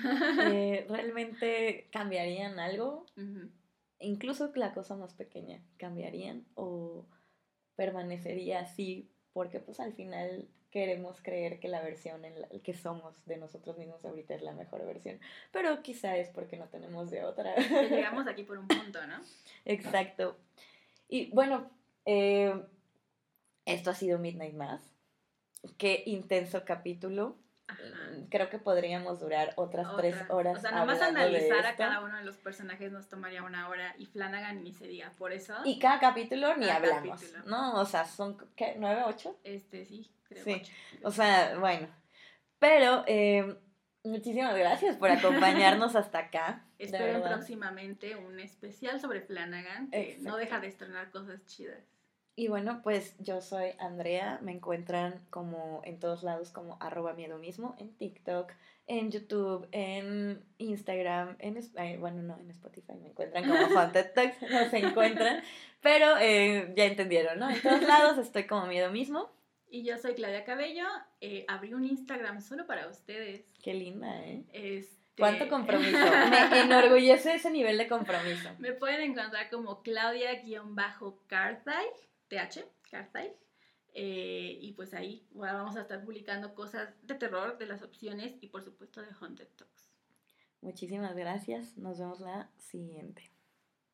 Eh, ¿Realmente cambiarían algo? Uh-huh. Incluso la cosa más pequeña, ¿cambiarían o permanecería así? Porque pues al final queremos creer que la versión en la que somos de nosotros mismos ahorita es la mejor versión, pero quizá es porque no tenemos de otra. Que llegamos aquí por un punto, ¿no? Exacto. Y bueno, eh, esto ha sido Midnight Mass. Qué intenso capítulo. Ajá. Creo que podríamos durar otras Otra. tres horas. O sea, nomás hablando analizar de a esto. cada uno de los personajes nos tomaría una hora y Flanagan ni se diga, por eso. Y cada capítulo ni cada hablamos, capítulo. ¿no? O sea, son, ¿qué? ¿Nueve, ocho? Este, sí, creo. Sí, ocho. o sea, bueno. Pero, eh, muchísimas gracias por acompañarnos hasta acá. Esperen próximamente un especial sobre Flanagan, que Exacto. no deja de estrenar cosas chidas. Y bueno, pues yo soy Andrea, me encuentran como en todos lados como arroba miedo mismo, en TikTok, en YouTube, en Instagram, en, eh, bueno, no, en Spotify me encuentran como Haunted Talks, no se encuentran, pero eh, ya entendieron, ¿no? En todos lados estoy como miedo mismo. Y yo soy Claudia Cabello, eh, abrí un Instagram solo para ustedes. Qué linda, ¿eh? Este... ¿Cuánto compromiso? Me enorgullece ese nivel de compromiso. Me pueden encontrar como Claudia-Carthage, T H, Carthage. Eh, y pues ahí bueno, vamos a estar publicando cosas de terror, de las opciones y por supuesto de Haunted Talks. Muchísimas gracias. Nos vemos la siguiente.